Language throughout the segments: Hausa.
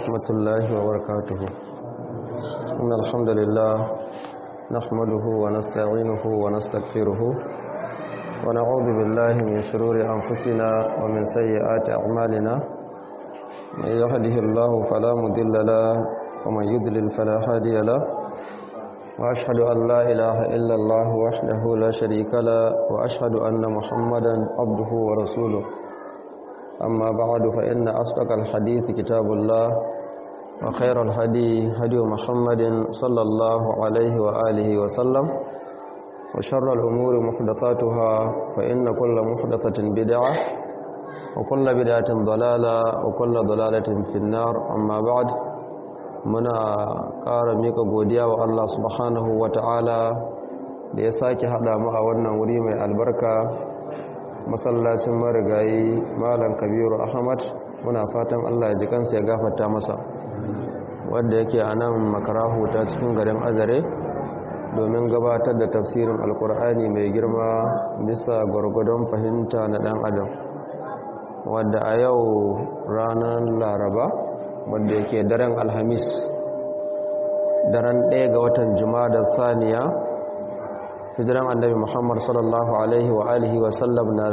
ورحمة الله وبركاته. إن الحمد لله نحمده ونستعينه ونستغفره ونعوذ بالله من شرور أنفسنا ومن سيئات أعمالنا. من يهده الله فلا مضل له ومن يضلل فلا هادي له، وأشهد أن لا إله إلا الله وحده لا شريك له، وأشهد أن محمدا عبده ورسوله. أما بعد فإن أصدق الحديث كتاب الله، وخير الهدي هدي محمد صلى الله عليه وآله وسلم، وشر الأمور محدثاتها فإن كل محدثة بدعة وكل بدعة ضلالة وكل ضلالة في النار. أما بعد، muna ƙara mika godiya wa Allah subhanahu wa ta'ala da ya sake haɗa mu a wannan wuri mai albarka, masallacin marigayi Malam Kabiru Ahmad. Muna fatan Allah ya ji kansa ya gafarta masa, wanda yake a nan Makarahu ta cikin garin Azare, domin gabatar da tafsirin Alƙur'ani mai girma bisa gwargwadon fahimta na ɗan adam, wadda a yau ranar Laraba, wanda yake daren Alhamis, daren 1 ga watan Jumada Thaniya, hijiran Annabi Muhammad sallallahu alaihi wa alihi wa sallam na da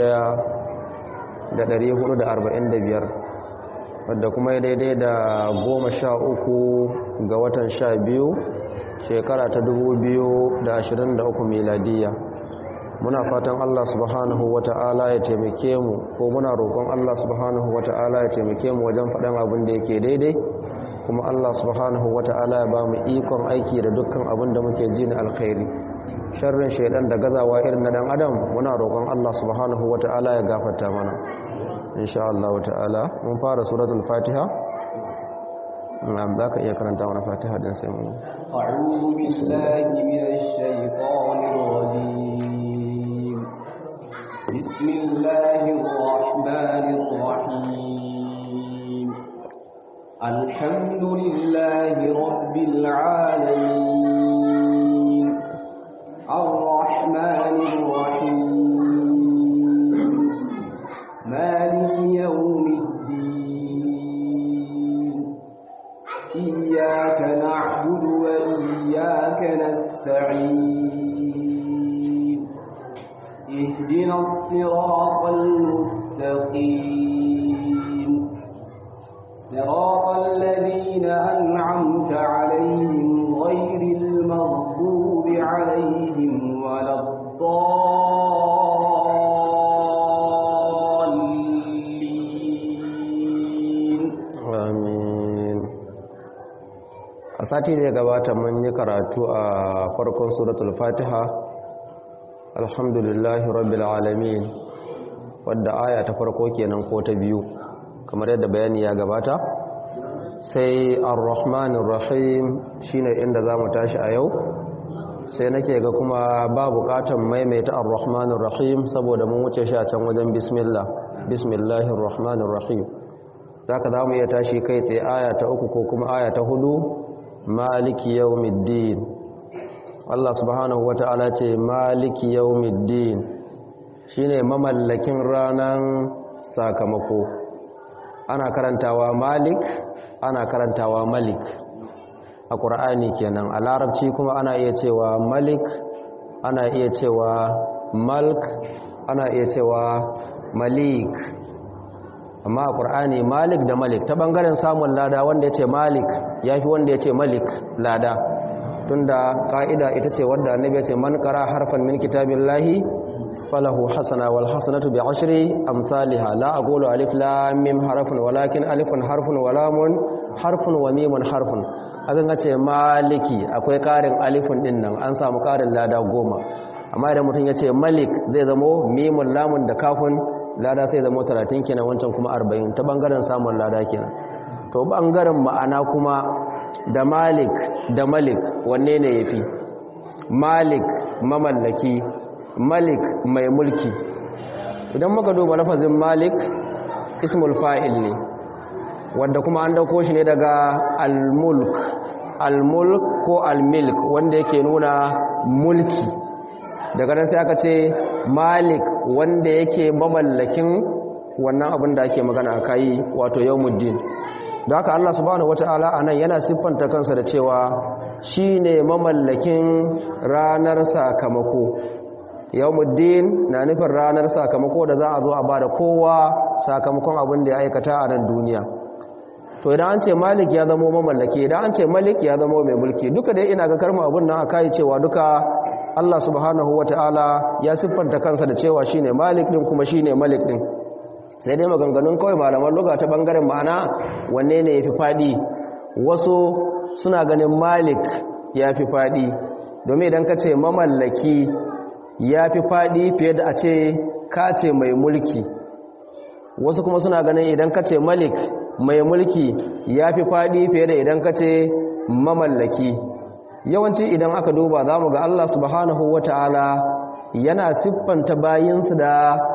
1445, wadda kuma ya daidai da 13 ga watan 12 shekara ta 2023 miladiya. Muna fatan Allah subhanahu wata'ala ya taimake mu, ko muna roƙon Allah subhanahu wata'ala ya taimake mu wajen faɗan abin da yake daidai, kuma Allah subhanahu wata'ala ya ba mu ikon aiki da dukkan abin da muke ji na alkhairi. Sharrin shaidan da gazawa irin na dan adam muna roƙon Allah subhanahu wata'ala ya gafarta mana insha Allah ta'ala. Mun fara suratul Fatiha. Na'am, zaka iya karanta mana Fatiha din sai mu. A'udhu billahi minash shaitanir rajim. Bismillahir rahmanir rahim. Alhamdulillahi rabbil alamin. Ar-rahmanir rahim. Maliki yawmiddin. Iyyaka na'budu wa iyyaka nasta'in. اهدنا الصراط المستقيم، صراط الذين أنعمت عليهم غير المغضوب عليهم ولا الضالين. آمين. A sati da ya gabata mun yi karatu a farkon suratul Fatiha, alhamdulillahi rabbil alamin, wadda aya ta farko kenan ko ta biyu kamar yadda bayani ya gabata. Sai ar-rahmanir rahim shine inda zamu tashi a yau. Sai nake ga kuma ba bukatan maimaita ar-rahmanir rahim saboda mun wuce shi a can wajen bismillahir rahmanir rahim. Zaka zamu iya tashi kai tsaye aya ta 3 ko kuma aya ta 4, maliki yawmiddin. Allah subhanahu wata'ala ce maliki yawmiddin, shine mamallakin ranan sakamako. Ana karantawa malik, ana karantawa malik a Qur'ani kenan. A Larabci kuma ana iya cewa malik, ana iya cewa malk, ana iya cewa malik. Amma a Qur'ani malik da malik, ta bangaren samun lada wanda yace malik yafi wanda yace malik lada, tunda ka'ida ita ce wadda annabi ya ce man qara harfan min kitabillahi falahu hasana wal hasanatu bi ashri amsalha. La aqulu alif lam mim harfun walakin alifun harfun wa lamun harfun wa mimun harfun. Akan ce maliki akwai karin alifun din nan, an samu karin lada 10. Amma idan mutum ya ce malik zai zamo mimun lamun da kafun, lada sai zamo 30 kenan, wancan kuma 40, ta bangaren samun lada kenan. To bangaren ma'ana kuma da malik da malik wanne ne yafi? Malik mamallaki, malik mai mulki. Idan muka duba lafazin malik, ismul fa'il ne, wanda kuma an dauko shi ne daga al-mulk, al-mulk ko al-milk, wanda yake nuna mulki. Daga nan sai aka ce malik, wanda yake mamallakin wannan abin da ake magana akai, wato yawmuddin. da haka Allah subhanahu wataala anan yana siffanta kansa da cewa shine mamallakin ranar sakamako. Yawmuddin na nufin ranar sakamako da za a zo a bada kowa sakamakon abin da ya aikata a nan duniya. To idan an ce malik ya zama mamallaki, idan an ce malik ya zama mai mulki, duka dai ina ga karmu abin nan aka yi cewa duka Allah subhanahu wataala ya siffanta kansa da cewa shine malik din kuma shine malik din. Sai dai maganganun kawai malaman lugha ta bangaren ma'ana wanne ne yafi fadi. Wasu suna ganin malik yafi fadi, domin idan ka ce mamallaki yafi fadi fiye da a ce ka ce mai mulki. Wasu kuma suna ganin idan ka ce malik mai mulki yafi fadi fiye da idan ka ce mamallaki. Yawanci idan aka duba za mu ga Allah subhanahu wata'ala yana siffanta bayinsu da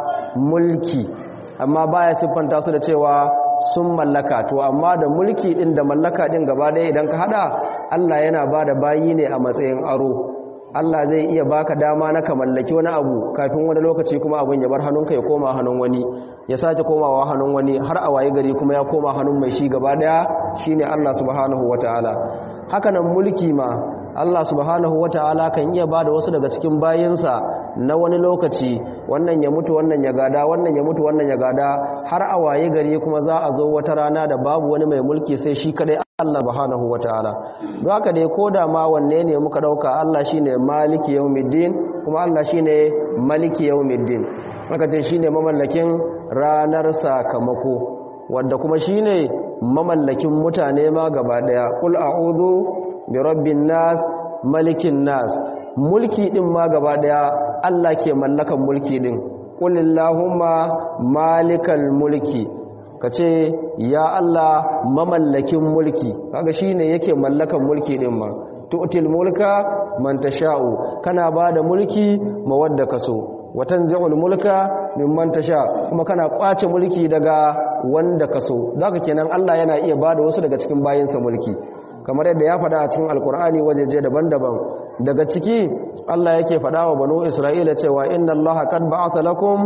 mulki, amma baya siffanta su da cewa sun mallaka. To amma da mulki din da mallaka din gaba ɗaya idan ka hada, Allah yana ba da bayi ne a matsayin aro. Allah zai iya baka dama na ka mallaki wani abu kafin wani lokaci kuma abin ya bar hannunka ya koma hannun wani, ya sake komawa hannun wani, har a waye gari kuma ya koma hannun mai shi gaba ɗaya shine Allah subhanahu wata'ala. Hakanan mulki ma Allah subhanahu wata'ala kan iya bada wasu daga cikin bayinsa na wani lokaci, wannan ya mutu wannan ya gada, wannan ya mutu wannan ya gada, har a waye gari kuma za a zo wata rana da babu wani mai mulki sai shi kadai Allah subhanahu wata'ala. Don haka dai koda ma wanne ne muka dauka, Allah shine maliki yawmiddin kuma Allah shine maliki yawmiddin. Haka ce shine mamallakin ranar sakamako, wanda kuma shine mamallakin mutane ma gaba daya. Qul a'udhu bi rabbin nas malikin nas. Mulki din ma gaba daya Allah ke mallakan mulki din. Qul illahumma malikal mulki, kace ya Allah mamallakin mulki, kaga shine yake mallakan mulki din ma. Tu'til mulka man tasha'u, kana bada mulki ma wanda kaso. Watanzi'ul mulka mimman tasha, kuma kana kwace mulki daga wanda kaso. Zaka kenan Allah yana iya bada wasu daga cikin bayinsa mulki, kamar yadda ya faɗa a cikin alkur'ani wajeje daban-daban. Daga ciki Allah yake faɗa wa banu Isra'ila cewa inna Allaha qad ba'atha lakum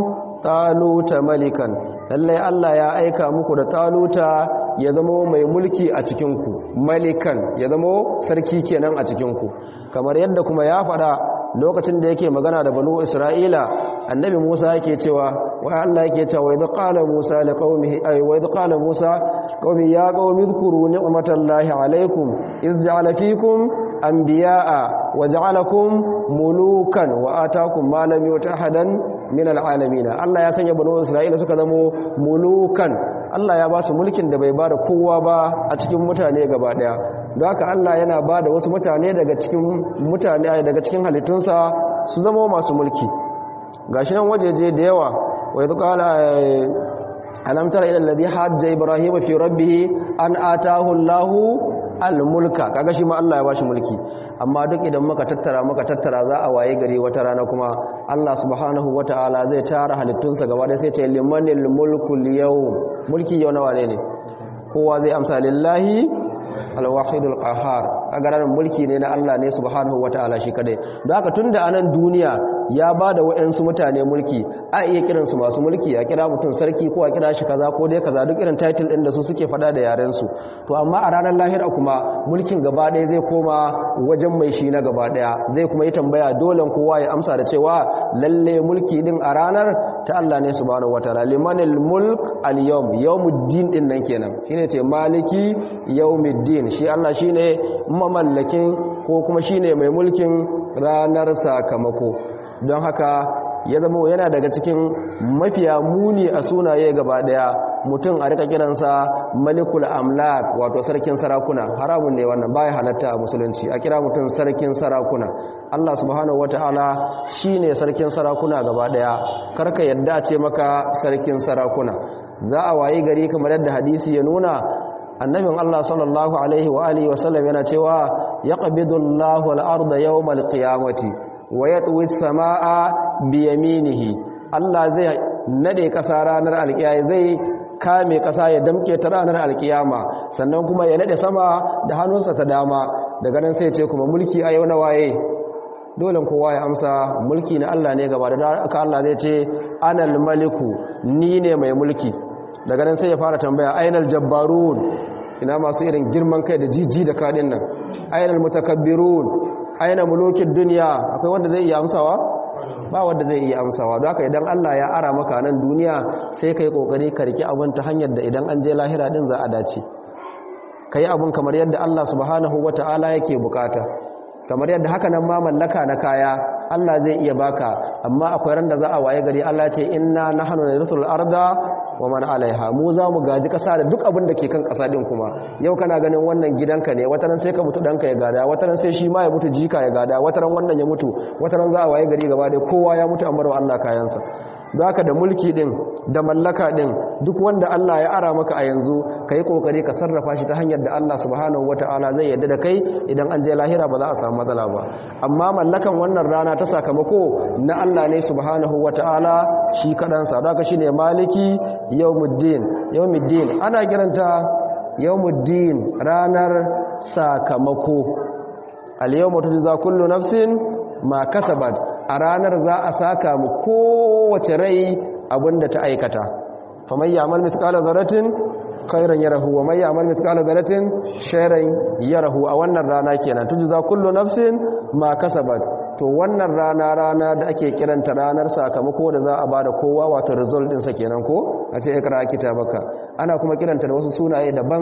taluta malikan, lalle Allah ya aika muku da taluta ya zama mai mulki a cikin ku. Malikan ya zama sarki kenan a cikin ku, kamar yadda kuma ya faɗa lokacin da yake magana da banu Isra'ila. Annabi Musa yake cewa, wa Allah yake cewa, wa idh qala Musa liqaumihi wa idh qala Musa qaumi ya qaumi dhkuru ni'matallahi alaykum iz ja'ala fikum anbiya'a wa ja'alakum mulukan wa ataakum ma lam yu'ta ahadan min al'alamin. Allah ya sanya banu Isra'ila suka zama mulukan. Allah ya ba su mulkin da bai ba da kowa ba a cikin mutane gaba daya. Don haka Allah yana ba da wasu mutane daga cikin halittunsa su zama masu mulki. Gashi nan wajeje da yawa, wa idh qala alam tara ila alladhi hajja ibrahima fi rabbih an ataahu Allahu al-mulka. Kaga shi ma Allah ya bashi mulki, amma duk idan muka tattara za a waye gari wata rana kuma Allah subhanahu wataala zai tara halittunsa gaba da sai ce limanil mulku al-yawm. Mulki yau nawa ne? Kowa zai amsa lillahi al-wahidul qahhar. Kaga ran mulki ne na Allah ne subhanahu wataala shi kadai. Don haka tunda anan duniya ya bada wayansu mutane mulki, a iya kiran su masu mulki, a kira mutum sarki ko a kira shi kaza ko dai kaza, duk irin title din da su suke fada da yaren su. To amma a ranar lahira kuma mulkin gaba ɗaya zai koma wajen mai shi na gaba ɗaya, zai kuma yi tambaya, dole kowa ya amsa da cewa lalle mulki din a ranar ta Allah ne subhanahu wataala. Limanil mulk al-yawm, yawmuddin din nan kenan shine ce maliki yawmiddin. Shi Allah shine mamallakin ko kuma shine mai mulkin ranar sakamako. Don haka ya zama yana daga cikin mafiya muni a sunaye gaba daya mutum a rika kiransa malikul amlak, wato sarkin sarakuna. Haramun ne wannan, baya halatta a musulunci a kira mutum sarkin sarakuna. Allah subhanahu wataala shine sarkin sarakuna gaba daya, karka yadda ce maka sarkin sarakuna. Za a wayi gari kamar yadda hadisi ya nuna, annabin Allah sallallahu alaihi wa alihi wasallam yana cewa yaqbidullahu al-ardha yawmal qiyamati wa yatwi as-samaa bi yaminihi. Allah zai nade kasa ranar alkiyama, zai kame kasa ya damke ta ranar alkiyama, sannan kuma ya nade sama da hannunsa ta dama. Daga nan sai ce kuma mulki a yau na waye? Dole kowa ya amsa mulki na Allah ne gaba da aka. Allah zai ce anal maliku, ni ne mai mulki. Daga nan sai ya fara tambaya ainal jabbarun, ina masu irin girman kai da jiji da kadin nan ainal mutakabbirun aina mulukin duniya akwai wanda zai iya amsawa ba wanda zai iya amsawa don haka idan Allah ya ara maka nan duniya sai kai kokari ka riki abin ta hanyar da idan an je lahira din za a dace kai abun kamar yadda Allah subhanahu wataala yake bukata kamar yadda haka nan ma mallaka na kaya Allah zai iya baka amma akwai ran da za a waye gari Allah ya ce inna nahnu narithul arda wa man alaiha mu za mu gaji kasa da duk abin da ke kan kasa din kuma yau kana ganin wannan gidanka ne wataran sai ka mutu danka ya gada wataran sai shi ma ya mutu jika ya gada wataran wannan ya mutu wataran za a waye gari gaba dai kowa ya mutu amma Allah kayansa don haka da mulki din da mallaka din duk wanda Allah ya ara maka a yanzu kai kokari ka sarrafa shi ta hanyar da Allah subhanahu wataala zai yarda da kai idan an je lahira ba za a samu matsala ba amma mallakan wannan rana ta sakamako na Allah ne subhanahu wataala shi kadansa don haka shine maliki yawmuddin ana kiranta yawmuddin ranar sakamako al-yawma tujza kullu nafsin ma kasabat a ranar za a saka mu kowace rai abinda ta aikata faman ya'mal mithqala dharratin khairan yarahu wa man ya'mal mithqala dharratin sharran yarahu a wannan rana kenan tujza kullu nafsin ma kasabat to wannan rana da ake kiranta ranar sakamako da za a bada kowa wato result din sa kenan ko a ce ikra kitabaka ana kuma kiranta da wasu sunaye daban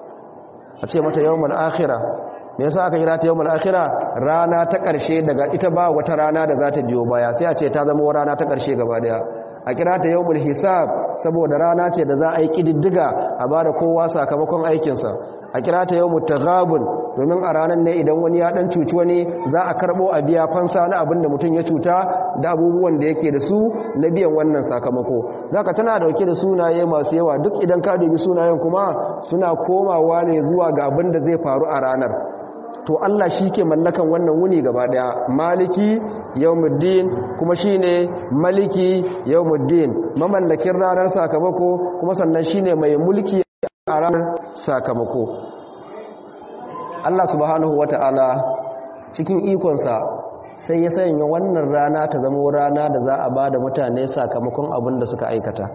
a ce mata yawmul akhirah me yasa aka kira ta yawmul akhirah rana ta karshe daga ita ba wata rana da za ta biyo baya sai a ce ta zama rana ta karshe gaba daya a kira ta yawmul hisab saboda rana ce da za a yi kididdiga a bada kowa sakamakon aikinsa a kira ta yawmut taghabun domin a ranar ne idan wani ya dan cuci wani za a karbo a biya fansa na abin da mutum ya cuta da abubuwan da yake da su na biyan wannan sakamako zaka tana dauke da sunaye masu yawa duk idan ka dubi sunayen kuma suna komawa ne zuwa ga abin da zai faru a ranar to Allah shi ke mallakan wannan wuni gaba daya maliki yawmuddin kuma shine maliki yawmuddin mamallakin ranar sakamako kuma sannan shine mai mulki a ranar sakamako Allah subhanahu wata'ala cikin ikonsa sai ya sanya wannan rana ta zama rana da za a bada mutane sakamakon abin da suka aikata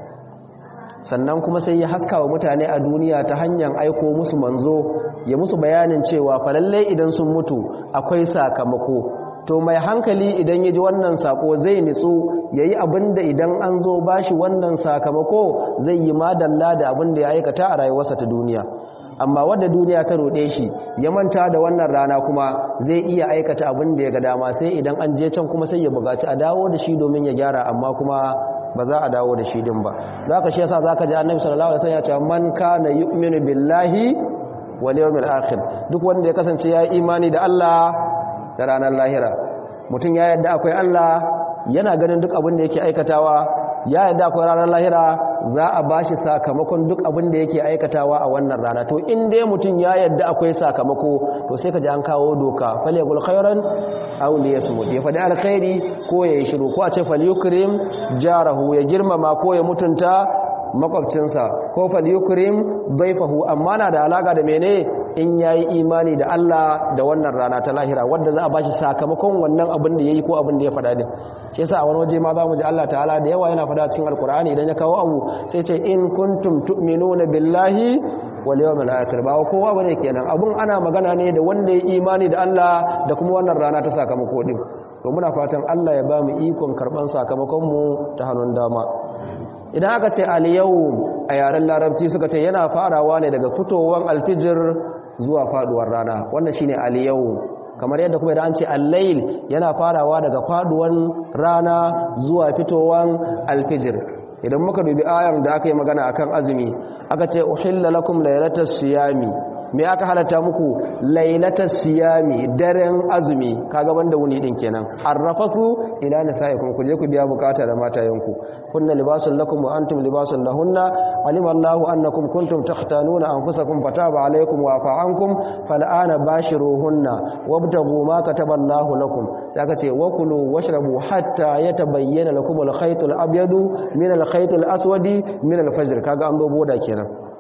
sannan kuma sai ya haska wa mutane a duniya ta hanyar aiko musu manzo ya musu bayanin cewa falalle idan sun mutu akwai sakamako to mai hankali idan ya ji wannan sako zai nitsu ya yi abin da idan an zo bashi wannan sakamako zai yi madalla da abin da ya aikata a rayuwarsa ta duniya amma wadda duniya ta roɗe shi ya manta da wannan rana kuma zai iya aikata abin da ya ga dama sai idan an je can kuma sai ya buƙaci a dawo da shi domin ya gyara amma kuma ba za a dawo da shi din ba zaka shi yasa zaka ji annabi sallallahu alaihi wasallam ya ce man kana yu'minu billahi wal yawmil akhir duk wanda ya kasance ya yi imani da Allah da ranar lahira mutum ya yadda akwai Allah yana ganin duk abin da yake aikatawa ya yadda akwai ranar lahira za a bashi sakamakon duk abin da yake aikatawa a wannan rana to in dai mutum ya yadda akwai sakamako to sai ka ji an kawo doka falyakul khairan aw liyasmut ya fadi alkhairi ko ya yi shiru ko a ce falyukrim jarahu ya girmama ko ya mutunta makwabcinsa ko falyukrim dayfahu amma na da alaka da mene in yayi imani da Allah da wannan rana ta lahira wanda za a bashi sakamakon wannan abin da yayi ko abin da ya fada din shi yasa a wani waje ma za mu ji Allah ta'ala da yawa yana fada cikin alkur'ani idan ya kawo abu sai ce in kuntum tu'minuna billahi wal yawmil akhir ba kowa bane kenan abun ana magana ne da wanda ya imani da Allah da kuma wannan rana ta sakamako din to muna fatan Allah ya ba mu ikon karban sakamakon mu ta hannun dama idan aka ce al-yawm a yaren larabci suka ce yana farawa ne daga fitowar alfijir zuwa faduwar rana wannan shine al-yawm kamar yadda kuma idan an ce al-layl yana farawa daga faduwan rana zuwa fitowar alfijir idan muka dubi ayar da aka yi magana akan azumi aka ce uhilla lakum laylatas siyami me aka halatta muku lailatas siyami daren azumi kaga banda wuni din kenan arrafasu ila nisaikum ku je ku biya bukata da matayenku kunna libasul lakum wa antum libasul lahunna alima Allahu annakum kuntum takhtanuna anfusakum fataba alaykum wa afa ankum fal'ana bashiruhunna wabtaghu ma kataballahu lakum saka ce wakulu washrabu hatta yatabayyana lakum al-khaytul abyadu min al-khaytil aswadi min al-fajr kaga an zo boda kenan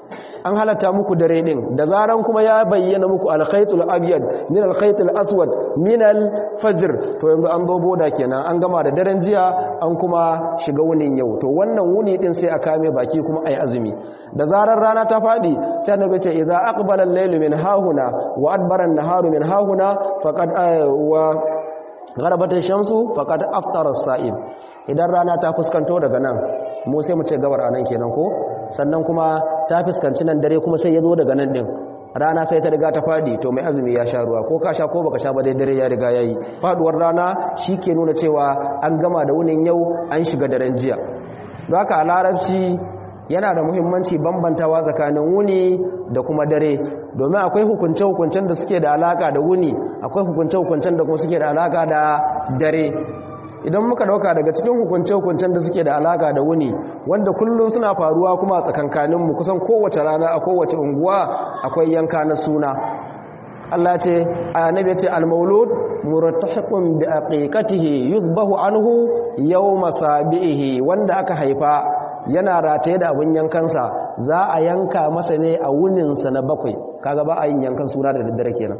an halatta muku dare din da zaran kuma ya bayyana muku al-khaytul abyad min al-khaytul aswad min al-fajr to yanzu an zo boda kenan an gama da daren jiya an kuma shiga wunin yau to wannan wuni din sai a kame baki kuma ayi azumi da zarar rana ta fadi sai annabi ce idza aqbala al-laylu min hahuna wa adbara an-naharu min hahuna faqad wa gharabat ash-shamsu faqad aftara as-sa'im idan rana ta fuskanto daga nan mu sai mu ce gabar anan kenan ko sannan kuma ta fuskanci nan dare kuma sai ya zo daga nan din rana sai ta riga ta fadi to mai azumi ya sha ruwa ko ka sha ko baka sha ba dai dare ya riga yayi faduwar rana shike nuna cewa an gama da wunin yau an shiga daren jiya don haka a larabci yana da muhimmanci bambantawa tsakanin wuni da kuma dare domin akwai hukunce-hukuncen da suke da alaka da wuni akwai hukunce-hukuncen da kuma suke da alaka da dare idan muka dauka daga cikin hukunce-hukuncen da suke da alaka da wuni wanda kullum suna faruwa kuma a tsakankaninmu kusan kowace rana a kowace unguwa akwai yanka na suna Allah ce annabi ya ce al-maulud murtahiqun bi aqiqatihi yuzbahu anhu yawma sabihi wanda aka haifa yana rataye da abin yankansa za a yanka masa ne a wuninsa na bakwai kaga ba a yin yankan suna da daddare kenan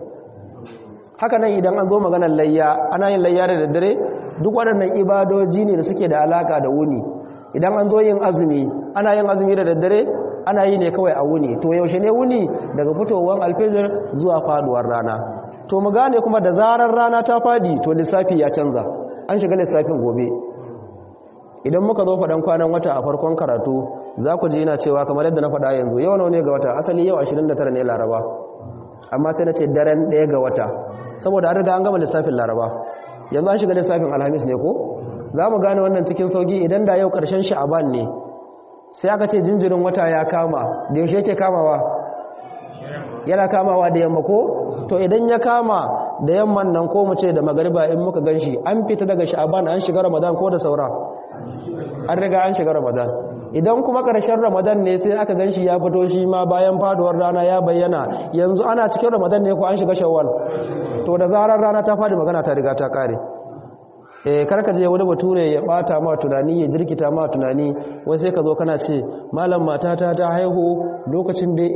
haka nan idan an zo maganar layya ana yin layya da daddare duk waɗannan ibadoji ne da suke da alaka da wuni idan an zo yin azumi ana yin azumi da daddare ana yi ne kawai a wuni to yaushe ne wuni daga fitowar alfijir zuwa faduwar rana to mu gane kuma da zarar rana ta fadi to lissafi ya canza an shiga lissafin gobe idan muka zo faɗan kwanan wata a farkon karatu za ku ji ina cewa kamar yadda na faɗa yanzu yau nawa ne ga wata asali yau 29 ne laraba amma sai na ce daren 1 ga wata saboda an riga an gama lissafin laraba yanzu an shiga lissafin alhamis ne ko za mu gane wannan cikin sauki idan da yau ƙarshen sha'aban ne sai aka ce jinjirin wata ya kama da yaushe yake kamawa yana kamawa da yamma ko to idan ya kama da yamman nan ko mu ce da magariba in muka ganshi an fita daga sha'aban an shiga ramadan ko da saura an riga an shiga ramadan idan kuma ƙarshen ramadan ne sai aka ganshi ya fito shi ma bayan faduwar rana ya bayyana yanzu ana cikin ramadan ne ko an shiga shawwal to da zarar rana ta fadi magana ta riga ta kare karka je wani bature ya bata ma tunani ya jirkita ma tunani wai sai ka zo kana ce malam matata ta haihu lokacin da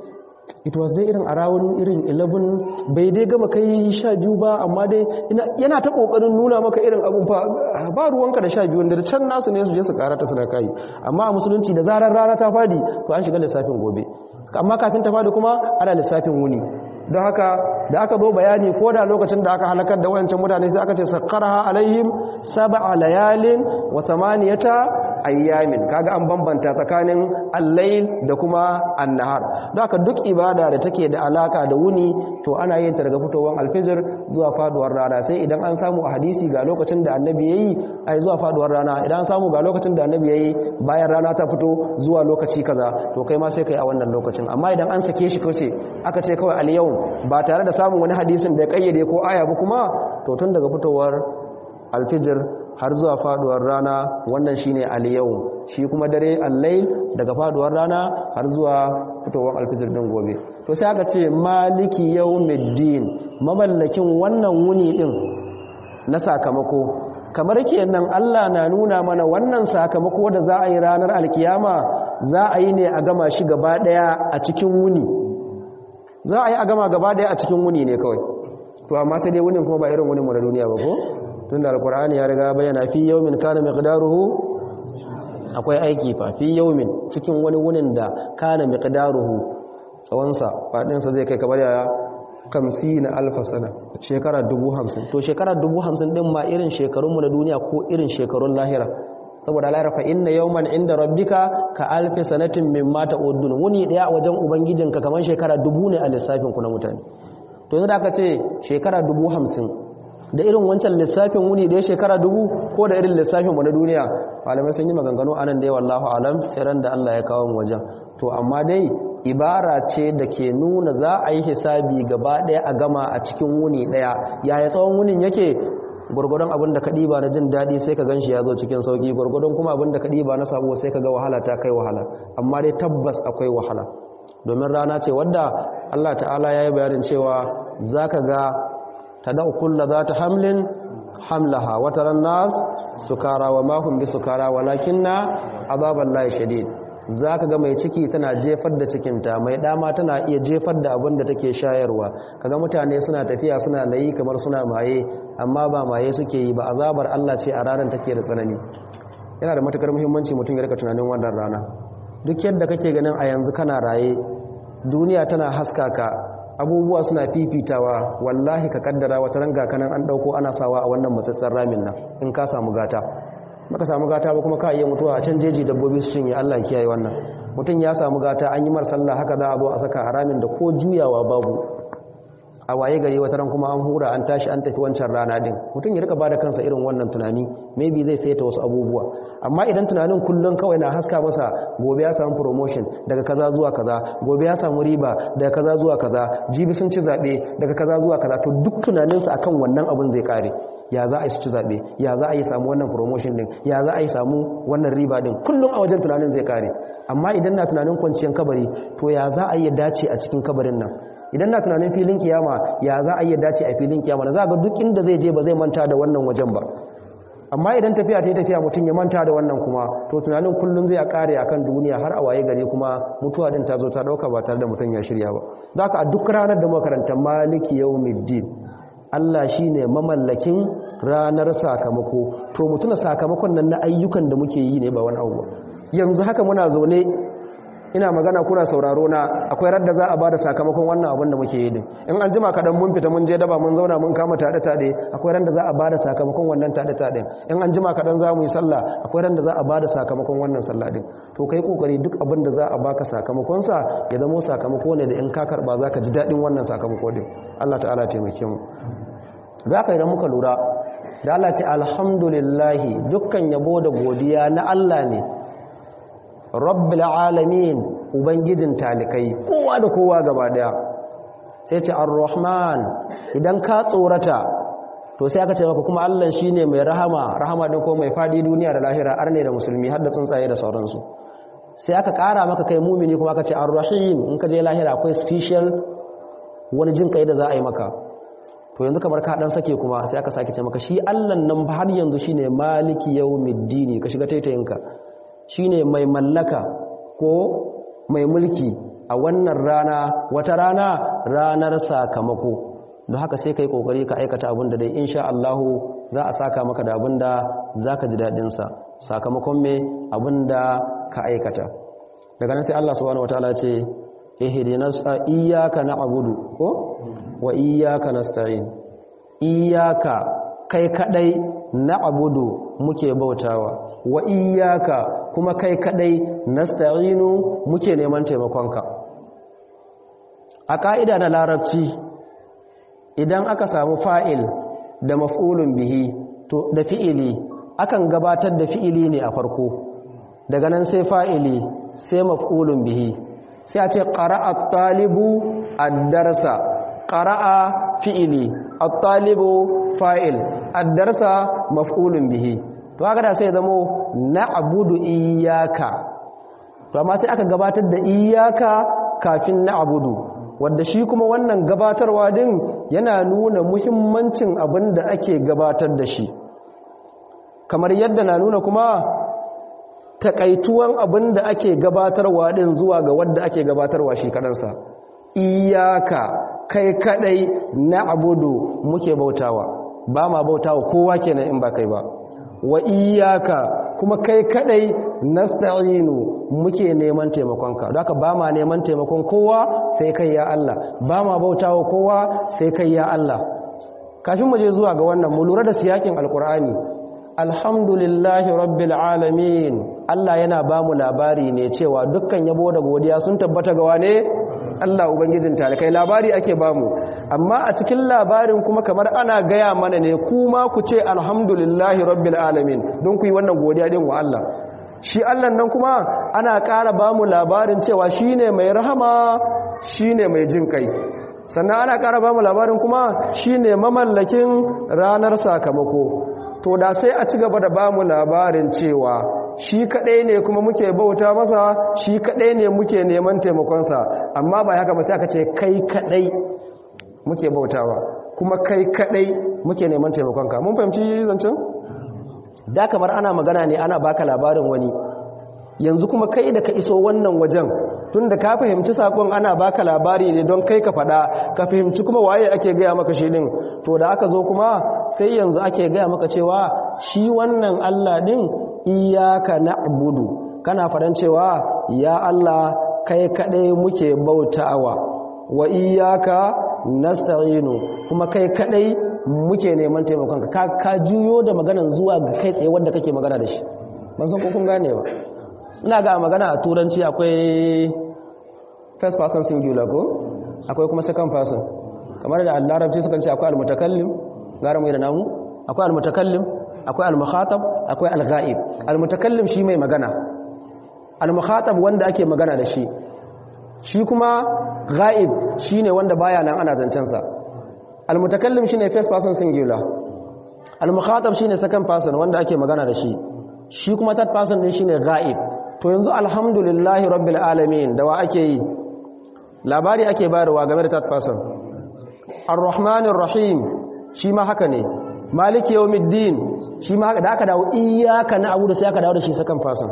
it was dai irin around irin 11 bai dai gama kai 12 ba amma dai yana ta kokarin nuna maka irin abun fa ba ruwanka da 12 wanda can nasu ne su je su karata su da kai amma a musulunci da zarar rana ta fadi to an shiga lissafin gobe amma kafin ta fadi kuma ana lissafin wuni don haka da aka zo bayani ko da lokacin da aka halakar da wayancan mutane sai aka ce sakkaraha alaihim sab'a layalin wa thamaniyata ayyamin kaga an bambanta tsakanin al-layl da kuma an-nahar don haka duk ibada da take da alaka da wuni to ana yin ta daga fitowar alfijir zuwa faduwar rana sai idan an samu a hadisi ga lokacin da annabi yayi ai zuwa faduwar rana idan an samu ga lokacin da annabi yayi bayan rana ta fito zuwa lokaci kaza to kai ma sai kai a wannan lokacin amma idan an sake shi kace aka ce kawai al-yawm ba tare da samun wani hadisin da ya kayyade ko aya ba kuma to tun daga fitowar alfijir har zuwa faduwar rana wannan shine al-yawm shi kuma dare al-layl daga faduwar rana har zuwa fitowar alfijir din gobe to sai aka ce maliki yawmiddin mamallakin wannan wuni din na sakamako kamar kenan Allah na nuna mana wannan sakamako da za a yi ranar alkiyama za a yi ne a gama shi gaba daya a cikin wuni za a yi a gama gaba daya a cikin wuni ne kawai to amma sai dai wunin kuma ba irin wunin mu na duniya ba ko tunda alqur'ani ya riga bayyana fi yawmin kana miqdaruhu akwai aiki fa fi yawmin cikin wani wunin da kana miqdaruhu tsawonsa fadin sa zai kai kamar ya 50,000 sana shekara 50,000 to shekara 50,000 din ma irin shekarun mu na duniya ko irin shekarun lahira saboda Allah ya rafa inna yawman inda rabbika ka alfi sanatin mimma ta'udun wuni daya wajen ubangijinka kamar shekara 1000 ne a lissafin ku na mutane to yanzu da aka ce shekara 50,000 da irin wancan lissafin wuni daya shekara 1000 ko da irin lissafin mu na duniya malamai sun yi maganganu anan dai wallahu alam sai ran da Allah ya kawo mu wajen to amma dai ibara ce da ke nuna za a yi hisabi gaba daya a gama a cikin wuni daya yaya tsawon wunin yake gurgurdon abin da ka ɗiba na jin daɗi sai ka ganshi ya zo cikin sauƙi gurgurdon kuma abin da ka ɗiba na sabo sai ka ga wahala ta kai wahala amma dai tabbas akwai wahala domin rana ce wadda Allah ta'ala ya yi bayanin cewa za ka ga ta da'u kulla za ta hamlin hamlaha wata ran nas sukara wa mahun bi sukara walakin na azaban layi shadid za ka ga mai ciki tana jefar da cikinta, mai dama tana iya jefar da abin da take shayarwa. Kaga mutane suna tafiya suna layi kamar suna maye, amma ba maye suke yi ba, azabar Allah ce a ranar take da tsanani. Yana da matukar muhimmanci mutum ya rika tunanin wannan rana. Duk yadda kake ganin a yanzu kana raye, duniya tana haskaka, abubuwa suna fifitawa, wallahi ka kaddara wata ranga kanan an dauko ana sawa a wannan matsatsar ramin nan in ka samu gata. Baka samu gata ba kuma ka iya mutuwa a can jeji dabbobi su cinye, Allah ya kiyaye wannan. Mutum ya samu gata an yi mar sallah haka za a zo a saka haramin da ko juyawa babu. A waye gari wata ran kuma an hura an tashi an tafi wancan rana din. Mutum ya rika bada kansa irin wannan tunani, maybe zai saita wasu abubuwa. Amma idan tunanin kullun kawai na haska masa gobe ya samu promotion daga kaza zuwa kaza, gobe ya samu riba daga kaza zuwa kaza, jibi sun ci zabe daga kaza zuwa kaza, to duk tunaninsa akan wannan abun zai kare. Ya za a yi su ci zaɓe, ya za a yi samu wannan promotion din, ya za a yi samu wannan riba din, kullum a wajen tunanin zai kare. Amma idan na tunanin kwanciyar kabari, to ya za a yi dace a cikin kabarin nan. Idan na tunanin filin kiyama, ya za a yi dace a filin kiyama, da za ga duk inda zai je ba zai manta da wannan wajen ba. Amma idan tafiya ta yi tafiya mutum ya manta da wannan kuma, to tunanin kullum zai kare akan duniya har a waye gari kuma mutuwa din ta zo ta dauka ba tare da mutum ya shirya ba. Za ka a duk ranar da makarantar maliki yawmiddin, Allah shi ne mamallakin ranar sakamako, to mutuna sakamakon nan na ayyukan da muke yi ne ba wani abu. Yanzu haka muna zaune ina magana kuna sauraro na, akwai radda za a bada sakamakon wannan abin da muke yi din. In an jima kadan mun fita mun je daba mun zauna mun kama taɗe-taɗe, akwai randa za a bada sakamakon wannan taɗe-taɗe. In an jima kadan za mu yi sallah, akwai randa za a bada sakamakon wannan sallah din. To kai kokari duk abin da za a baka sakamakon sa ya zama sakamako ne da in ka karba zaka ji dadin wannan sakamako din. Allah ta'ala taimake mu. Za ka idan muka lura da Allah ce alhamdulillahi, dukkan yabo da godiya na Allah ne, rabbil alamin, ubangijin talikai, kowa da kowa gaba daya. Sai ce ar-rahman, idan ka tsorata to sai aka ce maka kuma Allah shine mai rahama din ko mai fadi duniya da lahira, arne da musulmi har da tsuntsaye da sauransu. Sai aka kara maka kai mumini kuma aka ce ar-rahim, in ka je lahira akwai special wani jin kai da za a yi maka. To yanzu kamar ka dan sake kuma sai aka sake ce maka shi Allah nan har yanzu shine maliki yawmiddin, ka shiga taitayinka, shine mai mallaka ko mai mulki a wannan rana, wata rana, ranar sakamako. Don haka sai kai kokari ka aikata abin da dai insha Allah za a saka maka da abin da zaka ji dadin sa, sakamakon me abin da ka aikata. Daga nan sai Allah subhanahu wataala ce ihdinas iyyaka na'budu ko wa iyyaka nasta'in. Iyyaka kai kadai na'budu muke bautawa, wa iyyaka kuma kai kadai nasta'inu muke neman taimakonka. A ka'ida na larabci idan aka samu fa'il da maf'ulun bihi, to da fi'ili akan gabatar da fi'ili ne a farko, daga nan sai fa'ili sai maf'ulun bihi. Sai a ce qara'a at-talibu ad-darsa, qara'a fi'ili, at-talibu fa'il, ad-darsa maf'ulun bihi. To haka da sai zamo na'budu iyyaka, to amma sai aka gabatar da iyyaka kafin na'budu, wanda shi kuma wannan gabatarwa din yana nuna muhimmancin abin da ake gabatar da shi, kamar yadda na nuna kuma takaituwan abin da ake gabatarwa din zuwa ga wanda ake gabatarwa shi kadansa. Iyyaka kai kadai na'budu muke bautawa, ba ma bautawa kowa kenan in ba kai ba. Wa iyyaka kuma kai kadai nasta'inu muke neman taimakonka. Don haka ba ma neman taimakon kowa sai kai ya Allah, ba ma bautawa kowa sai kai ya Allah. Kafin mu je zuwa ga wannan mu lura da siyakin alqur'ani. Alhamdulillahi rabbil alamin, Allah yana ba mu labari ne cewa dukkan yabo da godiya sun tabbata ga wane? Allah ubangijin talikai. Labari ake ba mu, amma a cikin labarin kuma kamar ana gaya mana ne kuma ku ce alhamdulillahi rabbil alamin don ku yi wannan godiya din wa Allah. Shi Allah nan kuma ana ƙara ba mu labarin cewa shine mai rahama, shine mai jin kai. Sannan ana ƙara ba mu labarin kuma shine mamallakin ranar sakamako. To da sai a ci gaba da ba mu labarin cewa shi kaɗai ne kuma muke bauta masa, shi kaɗai ne muke neman taimakonsa, amma ba haka ba sai aka ce kai kaɗai muke bautawa kuma kai kaɗai muke neman taimakonka. Mun fahimci zancen? Da kamar ana magana ne ana baka labarin wani, yanzu kuma kai da ka iso wannan wajen tunda ka fahimci sakon ana baka labari ne don kai ka faɗa ka fahimci kuma waye ake gaya maka shi din to da aka zo kuma sai yanzu ake gaya maka cewa shi wannan Allah din iyyaka na'budu kana faɗan cewa ya Allah kai kadai muke bautawa wa iyyaka nasta'inu kuma kai kadai muke neman taimakon ka juyo da maganan zuwa ga kai tsaye wanda kake magana da shi ban san ko kun gane ba ina ga magana a turanci akwai first person singular ko akwai kuma second person kamar da larabci sukan ce akwai al-mutakallim gara mu da namu akwai al-mutakallim akwai al-mukhatab akwai al-ghaib al-mutakallim shi mai magana al-mukhatab wanda ake magana da shi shi kuma ghaib shine wanda baya nan ana zancen sa al-mutakallim shine first person singular al-mukhatab shine second person wanda ake magana da shi shi kuma third person din shine ghaib to yanzu alhamdulillahi rabbil alamin da wa ake yi labari ake bayarwa game da third person ar-rahmanir rahim shi ma haka ne maliki yawmiddin shi ma da aka dawo iyyaka na'budu sai aka dawo da shi second person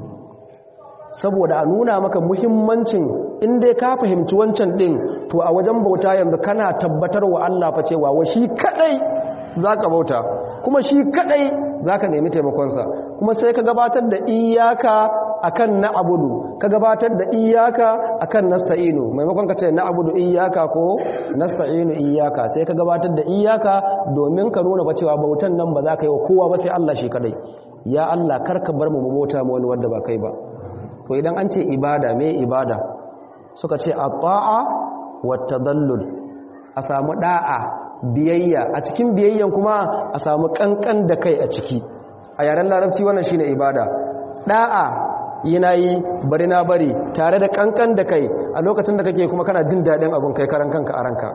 saboda a nuna maka muhimmancin in dai ka fahimci wancan din to a wajen bauta yanzu kana tabbatar wa Allah fa cewa wa shi kadai zaka bauta kuma shi kadai zaka nemi taimakon sa kuma sai ka gabatar da iyyaka akan na'budu ka gabatar da iyyaka akan nasta'inu maimakon ka ce na'budu iyyaka ko nasta'inu iyyaka sai ka gabatar da iyyaka domin ka nuna ba cewa bautan nan ba za ka yi wa kowa ba sai Allah shi kadai ya Allah karka bar mu bauta mu wani wanda ba kai ba to idan an ce ibada me ibada suka ce at-ta'a wat-tadallul a samu da'a biyayya a cikin biyayyan kuma a samu kankan da kai a ciki a yaren larabci wannan shine ibada da'a yana yi bari na bari tare da kankan da kai a lokacin da kake kuma kana jin dadin abun kai karan kanka a ranka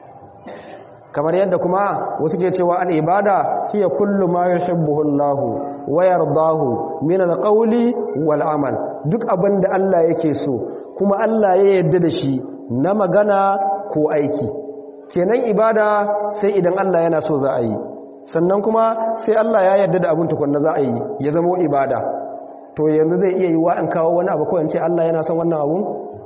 kamar yadda kuma wasu ke cewa al-ibada hiya kullu ma yuhibbuhu Allahu wa yardahu min al-qawli wal amal duk abin da Allah yake so kuma Allah ya yarda da shi na magana ko aiki kenan ibada sai idan Allah yana so za a yi sannan kuma sai Allah ya yarda da abin tukunna za a yi ya zama ibada to yanzu zai iya yi wa an kawo wani abu ko in ce Allah yana son wannan abun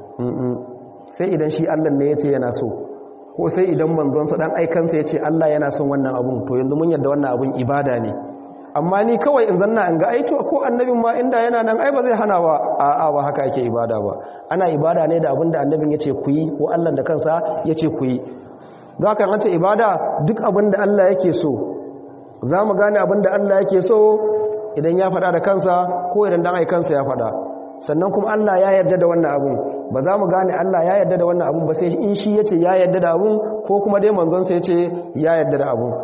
sai idan shi Allah ne ya ce yana so ko sai idan manzonsa dan aikansa ya ce Allah yana son wannan abun to yanzu mun yarda wannan abun ibada ne amma ni kawai in zanna in ga aito ko annabin ma inda yana nan ai ba zai hana wa a'a ba haka ake ibada ba ana ibada ne da abinda annabin yace ku yi ko Allah da kansa yace ku yi don haka an ce ibada duk abinda Allah yake so zamu gane abinda Allah yake so idan ya faɗa da kansa ko idan dan ai kansa ya faɗa sannan kuma Allah ya yarda da wannan abun ba za mu gane Allah ya yarda da wannan abun ba sai in shi yace ya yarda da abun ko kuma dai manzon sa yace ya yarda da abun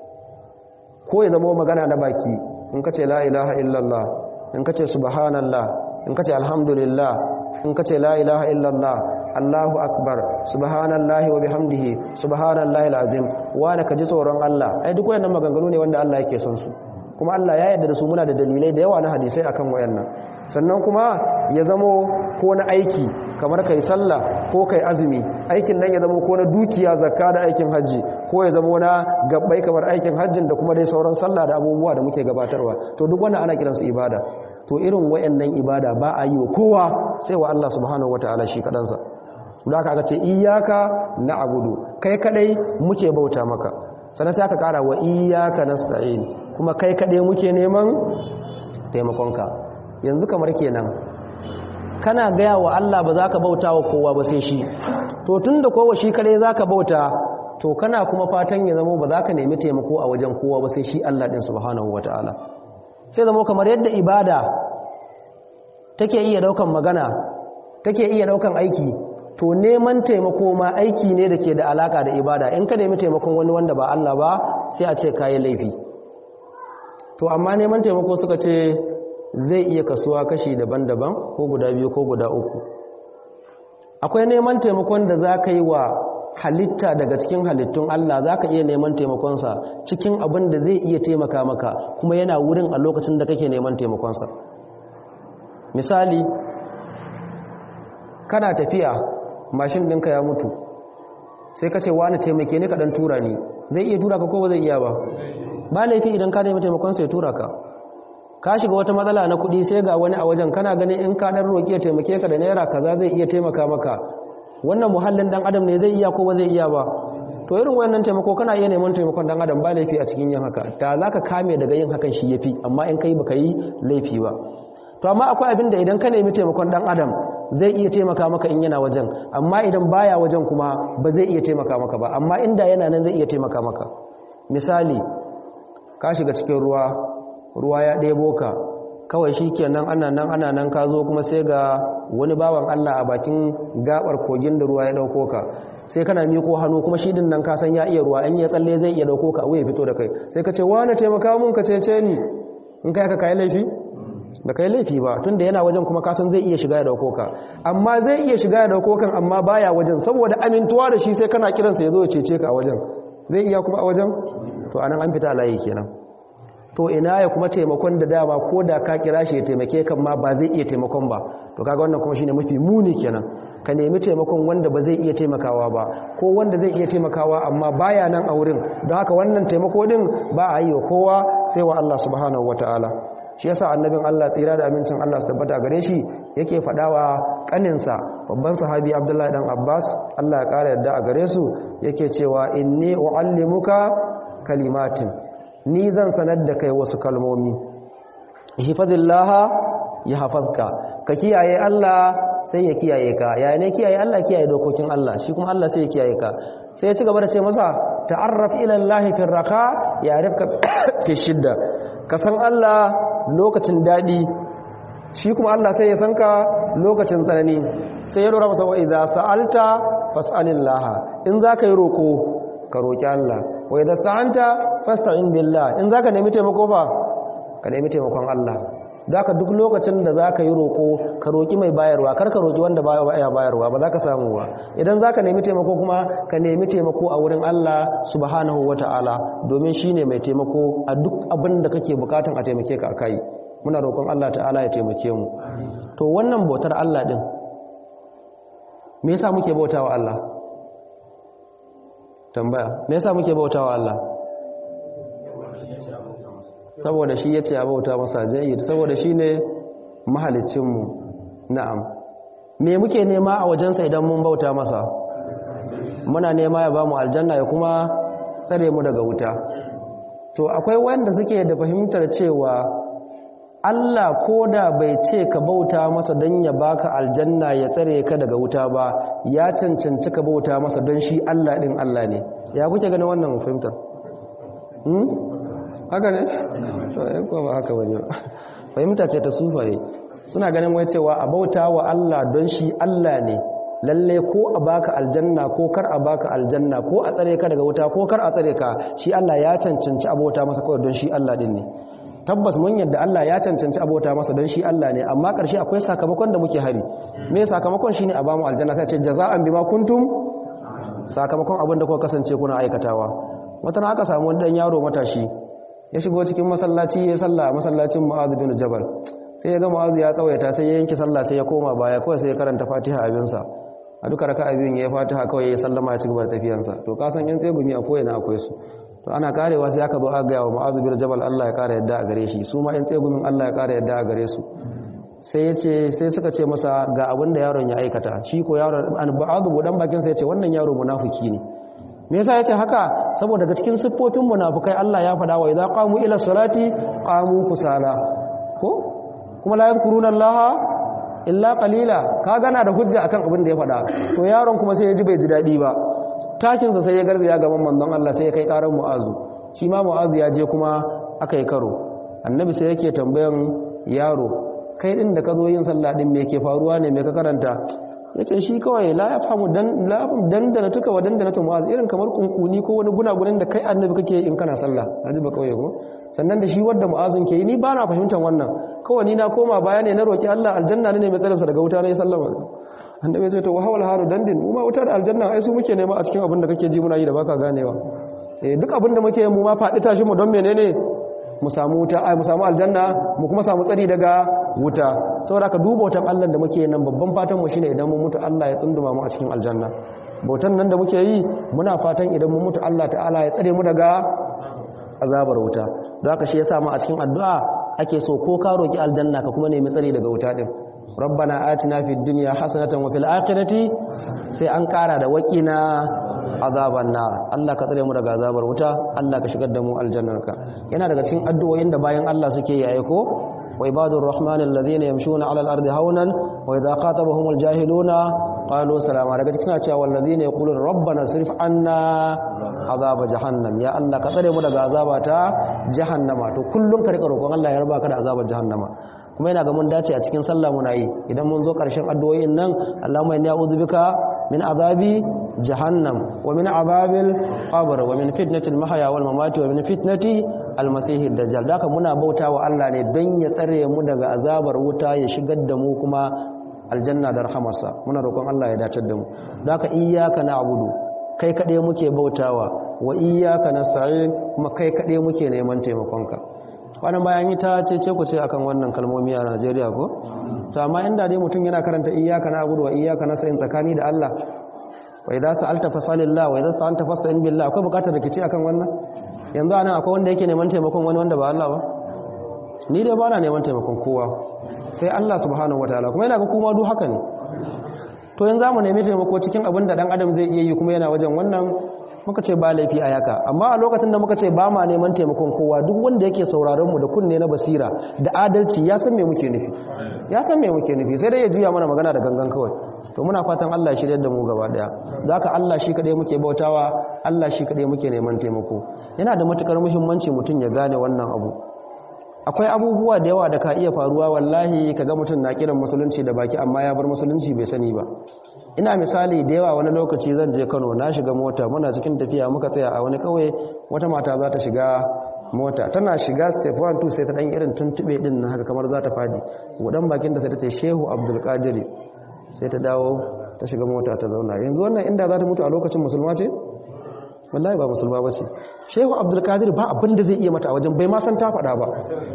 ko ya zama magana na baki in ka ce la ilaha illallah in ka ce subhanallah in ka ce alhamdulillah in ka ce la ilaha illallah Allahu akbar subhanallahi wa bihamdihi subhanallahi alazim wa ka ji tsoron Allah ai duk wayannan maganganu ne wanda Allah yake son su kuma Allah ya yarda da su muna da dalilai da yawa na hadisai akan wayannan sannan kuma ya zamo ko na aiki kamar kai sallah ko kai azumi aikin nan ya zamo ko na dukiya zakka da aikin haji ko ya zamo na gabbai kamar aikin hajjin da kuma dai sauran sallah da abubuwa da muke gabatarwa to duk wannan ana kiransu ibada to irin wayannan ibada ba a yi wa kowa sai wa Allah subhanahu wataala shi kadansa da aka ce iyyaka na'budu kai kadai muke bauta maka sannan sai aka kara wa iyyaka nasta'in kuma kai kadai muke neman taimakonka yanzu kamar kenan kana gaya wa Allah ba za ka bauta wa kowa ba sai shi to tun da kowa shi kare za ka bauta to kana kuma fatan ya zama ba za ka nemi taimako a wajen kowa ba sai shi Allah ɗin subhanahu wa ta'ala sai zama kamar yadda ibada take iya ɗaukan magana take iya ɗaukan aiki to neman taimako ma aiki ne da ke da alaka da ibada in ka nemi taimakon wani wanda ba Allah ba sai a ce kayi laifi to amma neman taimako suka ce zai iya kasuwa kashi daban-daban ko guda biyu ko guda uku akwai neman taimakon da za ka yi wa halitta daga cikin halittun Allah za ka iya neman taimakonsa cikin abin da zai iya taimaka maka kuma yana wurin a lokacin da kake neman taimakonsa misali kana tafiya mashin ɗinka ya mutu sai ka ce wani taimake ni ka ɗan tura ni zai iya tura ka ko ba zai iya ba ba laifi idan ka nemi taimakonsa ya tura ka ka shiga wata matsala na kuɗi sai ga wani a wajen kana ganin in ka dan roƙi ya taimake ka da naira kaza zai iya taimaka maka wannan muhallin dan adam ne zai iya ko ba zai iya ba to irin wayannan taimako kana iya neman taimakon dan adam ba laifi a cikin yin haka da zaka kame daga yin hakan shi yafi amma in kai baka yi laifi ba to amma akwai abin da idan ka nemi taimakon dan adam zai iya taimaka maka in yana wajen amma idan baya wajen kuma ba zai iya taimaka maka ba amma inda yana nan zai iya taimaka maka misali ka shiga cikin ruwa ya ɗebo ka kawai shi kenan ana nan ka zo kuma sai ga wani bawan Allah a bakin gabar kogin da ruwa ya ɗauko ka sai kana miko hannu kuma shi din nan ka san ya iya ruwa in ya tsalle zai iya ɗauko ka ya fito da kai sai ka ce wani taimaka mun ka cece ni in kai ka kai laifi da kai laifi ba tunda yana wajen kuma ka san zai iya shiga ya ɗauko ka amma zai iya shiga ya ɗauko kan amma baya wajen saboda amintuwa da shi sai kana kiransa ya zo ya cece ka a wajen zai iya kuma a wajen to anan an fita layi kenan to ina ya kuma taimakon da dama ko da ka kira shi ya taimake kan ma ba zai iya taimakon ba to kaga wannan kuma shine mafi muni kenan ka nemi taimakon wanda ba zai iya taimakawa ba ko wanda zai iya taimakawa amma baya nan a wurin don haka wannan taimako din ba a yi wa kowa sai wa Allah subhanahu wataala shi yasa annabin Allah tsira da amincin Allah su tabbata gare shi yake fadawa kaninsa babban sahabi Abdullahi dan Abbas Allah ya kara yadda a gare su yake cewa inni uallimuka kalimatin ni zan sanar da kai wasu kalmomi hifadillah ya hafazka ka kiyaye Allah sai ya kiyaye ka yayin ne kiyaye Allah kiyaye dokokin Allah shi kuma Allah sai ya kiyaye ka sai ya ci gaba da ce masa ta'arraf ila Allah fi raka ya'rifka fi shidda ka san Allah lokacin dadi shi kuma Allah sai ya san ka lokacin tsanani sai ya lura masa wa idza sa'alta fas'alillah in zaka yi roko ka roki Allah wa idza sta'anta fasta'in billah in zaka nemi taimako fa ka nemi taimakon Allah zaka duk lokacin da zaka yi roko ka roki mai bayarwa kar ka roki wanda baya bayarwa ba zaka samu ba idan zaka nemi taimako kuma ka nemi taimako a wurin Allah subhanahu wataala domin shine mai taimako a duk abin da kake bukatun a taimake ka akai muna roƙon Allah ta'ala ya taimake mu to wannan bautar Allah din me yasa muke bautawa Allah tambaya me yasa muke bautawa Allah saboda shi yace a bauta masa jayyid saboda shine mahaliccin mu na'am me muke nema a wajensa idan mun bauta masa muna nema ya bamu aljanna ya kuma tsare mu daga wuta to akwai wanda suke da fahimtar cewa Allah koda bai ce ka bauta masa don ya baka aljanna ya tsare ka daga wuta ba ya cancanci ka bauta masa don shi Allah din Allah ne ya kuke ganin wannan fahimtar haka ne to ai ko ba haka bane fahimta ce ta sufaye suna ganin wai cewa a bauta wa Allah don shi Allah ne lalle ko a baka aljanna ko kar a baka aljanna ko a tsare ka daga wuta ko kar a tsare ka shi Allah ya cancanci abota masa kawai don shi Allah din ne tabbas mun yadda Allah ya cancanci abota masa don shi Allah ne amma ƙarshe akwai sakamakon da muke hari me sakamakon shine a bamu aljanna sai ce jaza'an bima kuntum sakamakon abin da kuka kasance kuna aikatawa wata aka samu wani dan yaro matashi ya shigo cikin masallaci ya salla masallacin Mu'adh bin Jabal sai ya ga Mu'adh ya tsawaita sai ya yanke sallah sai ya koma baya kawai sai ya karanta Fatiha abinsa a duka raka'a biyun ya Fatiha kawai ya sallama ya ci gaba da tafiyansa to ka san yan tsegumi akwai na akwai su to ana karewa sai aka zo aka ga wa Mu'adh bin Jabal Allah ya kare yadda a gare shi su ma yan tsegumin Allah ya kare yadda a gare su sai suka ce masa ga abin da yaron ya aikata shi ko yaron an Mu'adh budan bakin sa yace wannan yaro munafiki ne me yasa yace haka saboda daga cikin siffofin munafikai Allah ya faɗa wa idza qamu ila salati qamu kusala ko kuma la yadhkuruna Allah illa qalila ka gana da hujja akan abin da ya faɗa to yaron kuma sai ya ji bai ji dadi ba takin sa sai ya garzaya gaban manzon Allah sai ya kai karan Mu'azu shi ma Mu'azu ya je kuma aka yi karo annabi sai yake tambayan yaro kai din da ka zo yin sallah din me yake faruwa ne me ka karanta yace shi kawai la yafhamu dandana tuka wa dandana ta Mu'az irin kamar kunkuni ko wani gunagunin da kai annabi kake in kana sallah haji ba kawai ko sannan da shi wanda Mu'azun ke yi ni ba na fahimtar wannan kawai ni na koma baya ne na roki Allah aljanna ne mai tsarinsa daga wuta ne sallama annabi ya ce to wahawal haru dandin mu ma wuta da aljanna ai su muke nema a cikin abin da kake ji muna yi da baka ganewa duk abin da muke mu ma faɗi tashi mu don menene mu samu wuta ai mu samu aljanna mu kuma samu tsari daga wuta saboda ka duba wutan Allah da muke nan babban fatan mu shine idan mun mutu Allah ya tsunduma mu a cikin aljanna bautan nan da muke yi muna fatan idan mun mutu Allah ta'ala ya tsare mu daga azabar wuta don haka shi yasa mu a cikin addu'a ake so ko ka roki aljanna ka kuma nemi tsari daga wuta din rabbana atina fid dunya hasanatan wa fil akhirati sai an kara da waqina azaban nar Allah ka tsare mu daga azabar wuta Allah ka shigar da mu aljannarka yana daga cikin addu'o'in da bayan Allah suke yi aiko wa ibadur rahman alladhina yamshuna 'ala al-ardi hawnan wa idha khatabahumul jahiluna qalu salama daga cikin cewa walladhina yaquluna rabbana sirf 'anna azaba jahannam ya Allah ka tsare mu daga azaba ta jahannama to kullun ka rika roƙon Allah ya raba ka da azabar jahannama kuma yana ga mun dace a cikin sallah muna yi idan mun zo ƙarshen addu'o'in nan Allahumma inni a'udhu bika min azabi jahannam wa min azabil qabr wa min fitnatil mahya wal mamati wa min fitnati al masih dajjal daka muna bautawa Allah ne don ya tsare mu daga azabar wuta ya shigar da mu kuma aljanna da rahamarsa muna roƙon Allah ya dace da mu daka iyyaka na'budu kai kade muke bautawa wa iyyaka nasta'in kuma kai kade muke neman taimakonka wannan bayan yi ta ce ku ce akan wannan kalmomi a Najeriya ko to amma inda dai mutum yana karanta iyyaka na'budu wa iyyaka nasta'in tsakani da Allah wa idza sa'alta fasalillah wa idza sa'alta fasta'in billah akwai bukatar rikici akan wannan yanzu anan akwai wanda yake neman taimakon wani wanda ba Allah ba ni dai ba na neman taimakon kowa sai Allah subhanahu wataala kuma yana ga kuma duk haka ne to yanzu zamu nemi taimako cikin abin da dan adam zai iya yi kuma yana wajen wannan muka ce ba laifi a yaka amma a lokacin da muka ce ba ma neman taimakon kowa duk wanda yake sauraron mu da kunne na basira da adalci ya san me muke nufi sai dai ya juya mana magana da gangan kawai to muna fatan Allah ya shiryar da mu gaba daya zaka Allah shi kadai muke bautawa Allah shi kadai muke neman taimako yana da matukar muhimmanci mutum ya gane wannan abu akwai abubuwa da yawa da ka iya faruwa wallahi kaga mutum na kiran musulunci da baki amma ya bar musulunci bai sani ba ina misali da yawa wani lokaci zan je Kano na shiga mota muna cikin tafiya muka tsaya a wani kauye wata mata za ta shiga mota tana shiga step 1 2 sai ta dan irin tuntube din haka kamar za ta fadi gudan bakin da sai ta ce Shehu Abdul Qadir sai ta dawo ta shiga mota ta zauna yanzu wannan inda za ta mutu a lokacin musulma ce wallahi ba musulma bace Shehu Abdul Qadir ba abin da zai iya mata a wajen bai ma san ta fada ba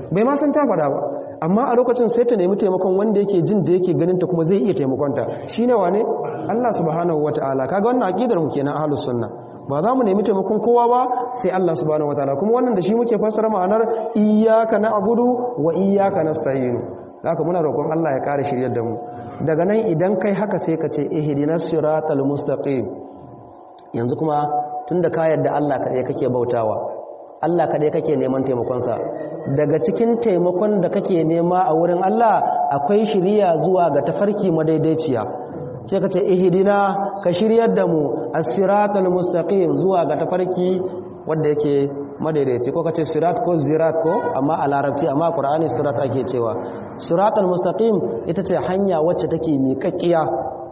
amma a lokacin sai ta nemi taimakon wanda yake jin da yake ganin ta kuma zai iya taimakon ta shine wane Allah subhanahu wataala kaga wannan aqidar mu kenan ahlus sunna ba za mu nemi taimakon kowa ba sai Allah subhanahu wataala kuma wannan da shi muke fassara ma'anar iyyaka na'budu wa iyyaka nasta'in haka muna roƙon Allah ya kare shiryar da mu daga nan idan kai haka sai ka ce ihdinas siratal mustaqim yanzu kuma tunda ka yarda Allah kadai kake bautawa Allah kadai kake neman taimakonsa daga cikin taimakon da kake nema a wurin Allah akwai shiriya zuwa ga tafarki madaidaiciya sai ka ce ihdina ka shiryar da mu as-siratal mustaqim zuwa ga tafarki wanda yake madaidaici ko ka ce sirat ko zirat ko amma a larabci amma Qur'ani sirat ake cewa siratal mustaqim ita ce hanya wacce take miƙaƙiya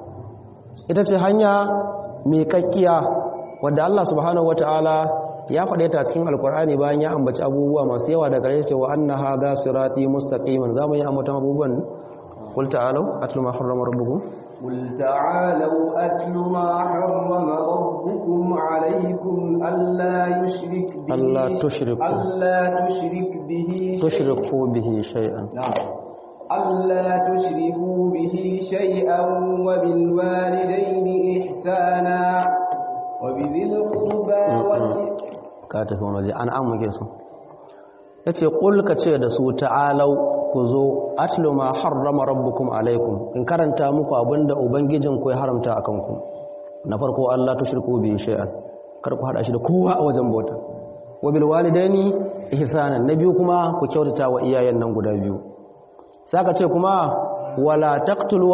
wanda Allah subhanahu wataala ya faɗe ta cikin alkur'ani bayan ya ambaci abubuwa masu yawa daga gare shi wa anna hadha sirati mustaqiman zamu yi ambata abubuwan qul ta'alu atlu ma harrama rabbukum qul ta'alu atlu ma harrama rabbukum alaykum alla tushriku bihi shay'an ألا تشركوا به شيئا وبالوالدين إحسانا وبذي القربى ka tafi wani waje an muke su ya ce ƙulka ce da su ta'alau ku zo atlu ma harrama rabbukum alaikum in karanta muku abinda ubangijin ku ya haramta a kanku na farko Allah tushriku bi shay'an kar ku hada shi da kowa a wajen bauta wa bil walidaini ihsanan na biyu kuma ku kyautata wa iyayen nan guda biyu saka ce kuma wala taqtulu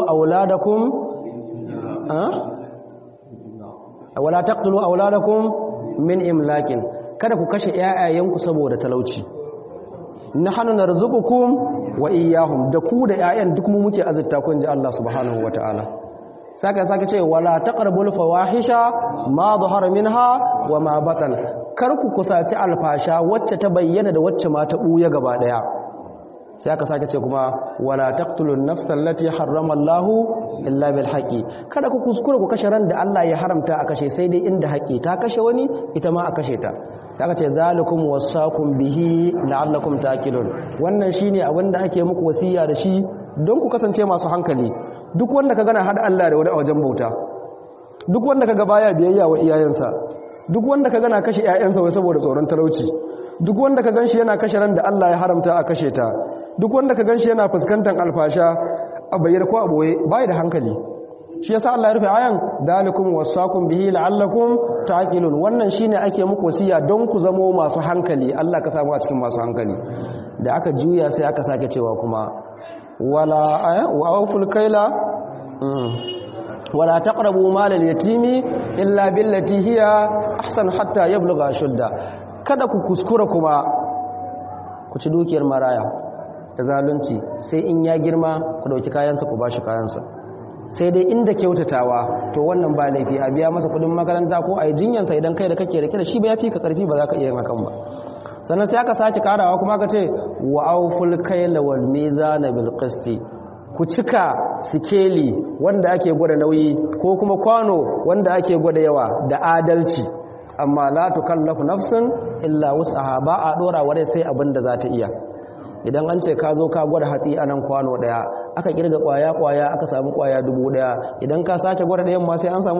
auladakum min imlakin kada ku kashe ƴaƴayenku saboda talauci nahnu narzuqukum wa iyyahum da ku da ƴaƴan duk mu muke azurta ku inji Allah subhanahu wataala saka ce wala taqrabul fawahisha ma dhahara minha wa ma batan kar ku kusaci alfasha wacce ta bayyana da wacce ma ta buya gaba daya sai aka sake ce kuma wala taqtulun nafsal lati harrama Allahu illa bil haqqi kada ku kuskure ku kashe ran da Allah ya haramta a kashe sai dai inda haƙi ta kashe wani ita ma a kashe ta sai aka ce zalikum wasaqum bihi la'allakum taqilun wannan shine abin da ake muku wasiya da shi don ku kasance masu hankali duk wanda ka gana hada Allah da wani a wajen bauta duk wanda kaga baya biyayya wa iyayensa duk wanda ka gana kashe ƴaƴansa wai saboda tsoron talauci duk wanda ka ganshi yana kashe ran da Allah ya haramta a kashe ta, duk wanda ka ganshi yana fuskantar alfasha a bayyana ko a boye bai da hankali. Shi yasa Allah ya rufe ayan dalikum wasakum bihi la'allakum taqilun, wannan shine ake muku wasiya don ku zamo masu hankali. Allah ka samu a cikin masu hankali. Da aka juya sai aka sake cewa kuma wala wa awful kaila wala taqrabu malal yatimi illa billati hiya ahsan hatta yablugha shudda. Kada ku kuskura kuma ku ci dukiyar maraya da zalunci sai in ya girma ku dauki kayansa ku bashi kayansa, sai dai inda kyautatawa to wannan ba laifi a biya masa kudin makaranta ko a yi jinyansa idan kai da kake rike da shi ba ya fi ka karfi ba za ka iya yin hakan ba. Sannan sai aka sake karawa kuma aka ce wa awful kayla wal mizana bil qisti, ku cika sikeli wanda ake gwada nauyi ko kuma kwano wanda ake gwada yawa da adalci, amma la tukallafu nafsun illa wus'aha, ba a dora wa sai abin da za ta iya. Idan an ce ka zo ka gwada hatsi a nan kwano daya, aka kirga kwaya aka samu kwaya 1000, idan ka sake gwada dayan ma sai an samu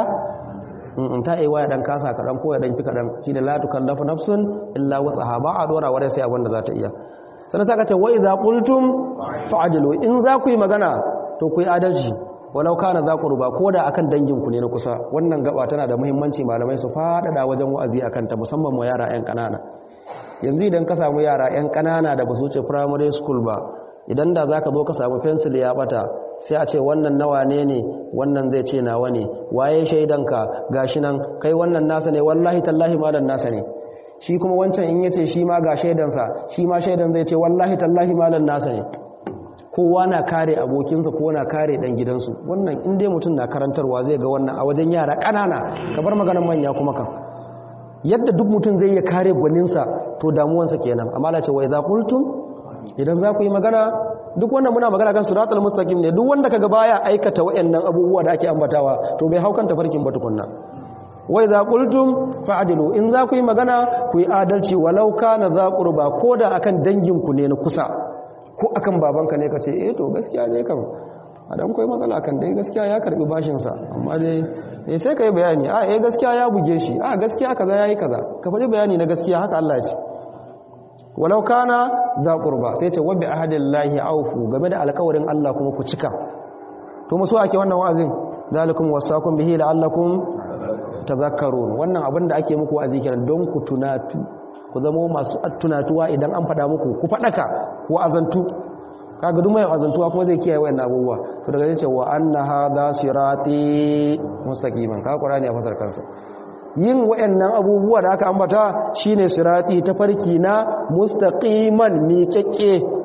1000. Ta yi waya dan kasa kaɗan ko ya ɗan fi kaɗan, shi da la tukallafu nafsun illa wus'aha, ba a dora wa sai abin da za ta iya. Sannan saka ce wa idza qultum fa'dilu, in za ku yi magana to ku yi adalci walau kana za ku ruba, ko da akan danginku ne na kusa. Wannan gaba tana da muhimmanci malamai su faɗaɗa wajen wa'azi akan ta, musamman ma yara 'yan ƙanana. Yanzu idan ka samu yara 'yan ƙanana da ba su wuce primary school ba, idan da za ka zo ka samu fensil ya bata sai a ce wannan nawa ne wannan zai ce nawa ne, waye shaidanka gashi nan, kai wannan nasa ne, wallahi tallahi malan nasa ne. Shi kuma wancan in yace shi ma ga shaidansa, shi ma shaidan zai ce wallahi tallahi malan nasa ne. Kowa na kare abokinsa ko na kare dan gidansu. Wannan in dai mutum na karantarwa zai ga wannan a wajen yara ƙanana, ka bar maganar manya kuma kan. Yadda duk mutum zai iya kare gwaninsa to damuwansa kenan. Amma la ce wa idza qultum, idan za ku yi magana, duk wannan muna magana kan siratal mustaqim ne. Duk wanda kaga baya aikata wayannan abubuwa da ake ambatawa to bai haukan tafarkin ba tukunna. Wa idza qultum fa'dilu, in za ku yi magana ku yi adalci walau kana za qurba, koda akan danginku ne na kusa, ko akan babanka ne kace to gaskiya dai kan adan koyi matsala kan dai gaskiya ya karbi bashin sa, amma dai sai kai bayani gaskiya ya buge shi, gaskiya kaza yayi kaza, ka faɗi bayani na gaskiya. Haka Allah ya ce walau kana za qurba, sai ce wa bi ahadillahi awfu, game da alƙawarin Allah kuma ku cika. To musu ake wannan wa'azin, zalikum wasakum bihi la'allakum tadhakkarun. Wannan abin da ake muku wa'azi kenan don ku tunatu, ku zama masu tunatuwa idan an faɗa muku, ku faɗaka, ku azantu. Kaga duk mai azantuwa kuma zai kiyaye wayannan abubuwa. To daga zai ce wa anna hadha sirati mustaqiman, ka Qur'ani ya fasar kansa. Yin wayannan abubuwa da aka ambata shine sirati, tafarki na mustaqiman, miƙeƙe.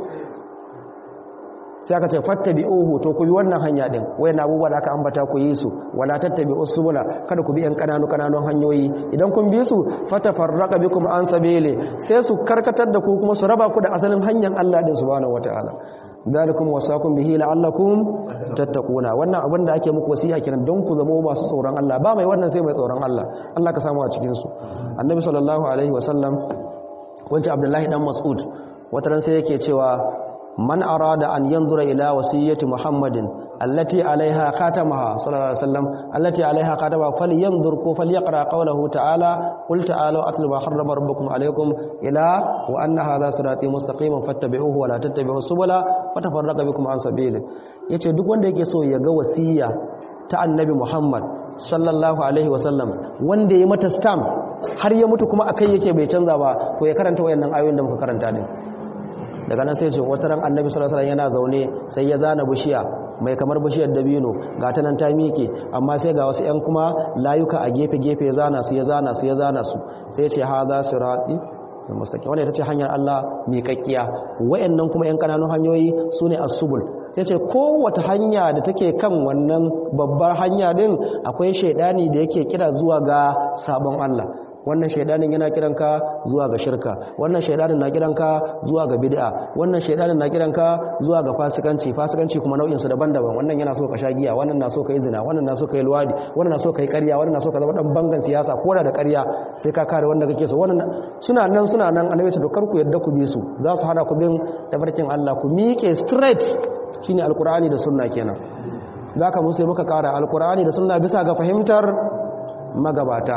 Sai aka ce fattabi'uhu, to ku bi wannan hanya din, wayannan abubuwa da aka ambata ku yi su, wala tattabi'us subula, kada ku bi yan kananun hanyoyi. Idan kun bi su fatafarraqa bikum an sabili, sai su karkatar da ku kuma su raba ku da asalin hanyar Allah din subhanahu wataala. Dalikum wasakum bihi la'allakum tattaquna. Wannan abin da ake muku wasiya kenan don ku zama masu tsoron Allah. Ba mai wannan sai mai tsoron Allah. Allah ka samu a cikin su. Annabi sallallahu alaihi wasallam, wanda Abdullahi dan Mas'ud wata ran sai yake cewa man arada an yanzura ila wasiyyati Muhammadin allati alaiha khatamaha sallallahu alaihi wasallam allati alaiha khatamaha falyanzur ko falyaqra qawluhu ta'ala qul ta'alu atlu ma harrama rabbukum alaykum ila wa anna hadha sirati mustaqiman fattabi'uhu wa la tattabi'us subula fatafarraqa bikum an sabili. Yace duk wanda yake so ya ga wasiyya ta annabi Muhammad sallallahu alaihi wasallam wanda ya mata stamp har ya mutu kuma akai yake bai canza ba, to ya karanta wayannan ayoyin da muka karanta din. Daga nan sai ce wata ran annabi sallallahu alaihi wasallam yana zaune sai ya zana bishiya mai kamar bishiyar dabino, ga ta nan ta miƙe, amma sai ga wasu ƴan kuma layuka a gefe-gefe ya zana su sai ya ce hadha sirati mustaqim, wannan ita ce hanyar Allah miƙaƙƙiya. Wayannan kuma ƴan kananun hanyoyi sune as-subul. Sai ce kowace hanya da take kan wannan babbar hanya din akwai shaidani da yake kira zuwa ga sabon Allah. Wannan shaidanin yana kiranka zuwa ga shirka, wannan shaidanin na kiranka zuwa ga bid'a, wannan shaidanin na kiranka zuwa ga fasikanci kuma nau'in su daban-daban. Wannan yana so ka sha giya, wannan na so ka yi zina, wannan na so ka yi luwadi, wannan na so ka yi ƙarya, wannan na so ka zama dan bangan siyasa ko da ƙarya sai ka kare wanda kake so. Wannan suna nan annabi ce dokar ku yadda ku bi su, za su hada ku bin tafarkin Allah, ku miƙe straight. Shine alqur'ani da sunna kenan. Zaka mu sai muka kara alqur'ani da sunna bisa ga fahimtar magabata.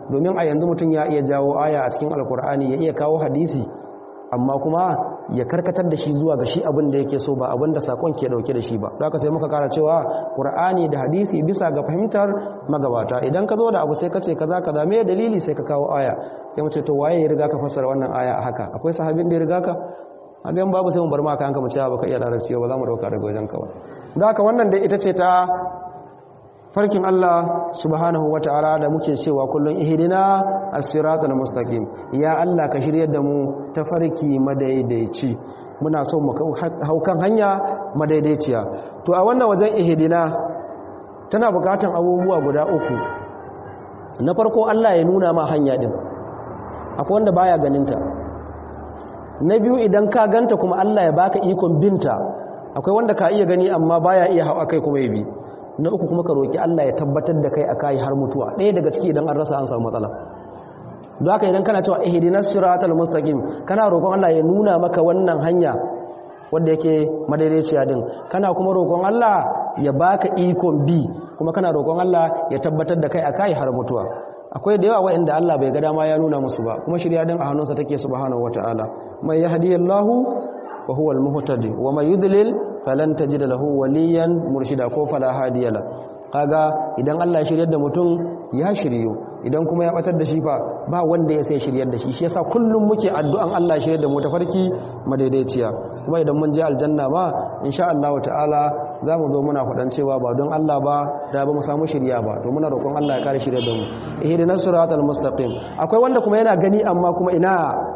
domin a yanzu mutum ya iya jawo aya a cikin alkur'ani ya iya kawo hadisi amma kuma ya karkatar da shi zuwa ga shi abin da yake so ba abin da sakon ke dauke da shi ba don haka sai muka kara cewa qur'ani da hadisi bisa ga fahimtar magabata idan ka zo da abu sai ka ce kaza kaza me dalili sai ka kawo aya sai mu ce to waye ya riga ka fassara wannan aya haka akwai sahabin da ya riga ka a gan babu sai mu bar maka hanka mu ce ba ka iya larabci ba za mu dauka daga wajen ka ba don haka wannan dai ita ce ta farkin Allah subhanahu wata'ala da muke cewa kullun ihdina as-siratal mustaqim ya Allah ka shiryar da mu ta farki madaidaici muna so mu hau kan hanya madaidaiciya to a wannan wajen ihdina tana bukatan abubuwa guda uku na farko Allah ya nuna ma hanya din akwai wanda baya ganinta na biyu idan ka ganta kuma Allah ya baka ikon binta akwai wanda ka iya gani amma baya iya hawa kai kuma ya bi na uku kuma ka roki Allah ya tabbatar da kai akai har mutuwa ɗaya daga ciki idan an rasa an samu matsala don haka idan kana cewa ihdinas siratal mustaqim kana roƙon Allah ya nuna maka wannan hanya wanda yake madaidaiciya din kana kuma roƙon Allah ya baka ikon bi kuma kana roƙon Allah ya tabbatar da kai akai har mutuwa akwai da yawa waɗanda Allah bai ga dama ya nuna musu ba kuma shirya din a hannunsa take subhanahu wataala mai yahdiyallahu wa huwa al-muhtadi wa may yudlil falan tajid lahu waliyan murshida ko fala hadiya la kaga idan Allah ya shiryar da mutum ya shiryo idan kuma ya batar da shi fa ba wanda ya sai shiryar da shi shi yasa kullum muke addu'an Allah ya shiryar da mu ta farki madaidaiciya kuma idan mun je aljanna ma insha Allah ta'ala za mu zo muna faɗan cewa ba don Allah ba da ba mu samu shirya ba to muna roƙon Allah ya kare shiryar da mu ihdinas siratal mustaqim akwai wanda kuma yana gani amma kuma ina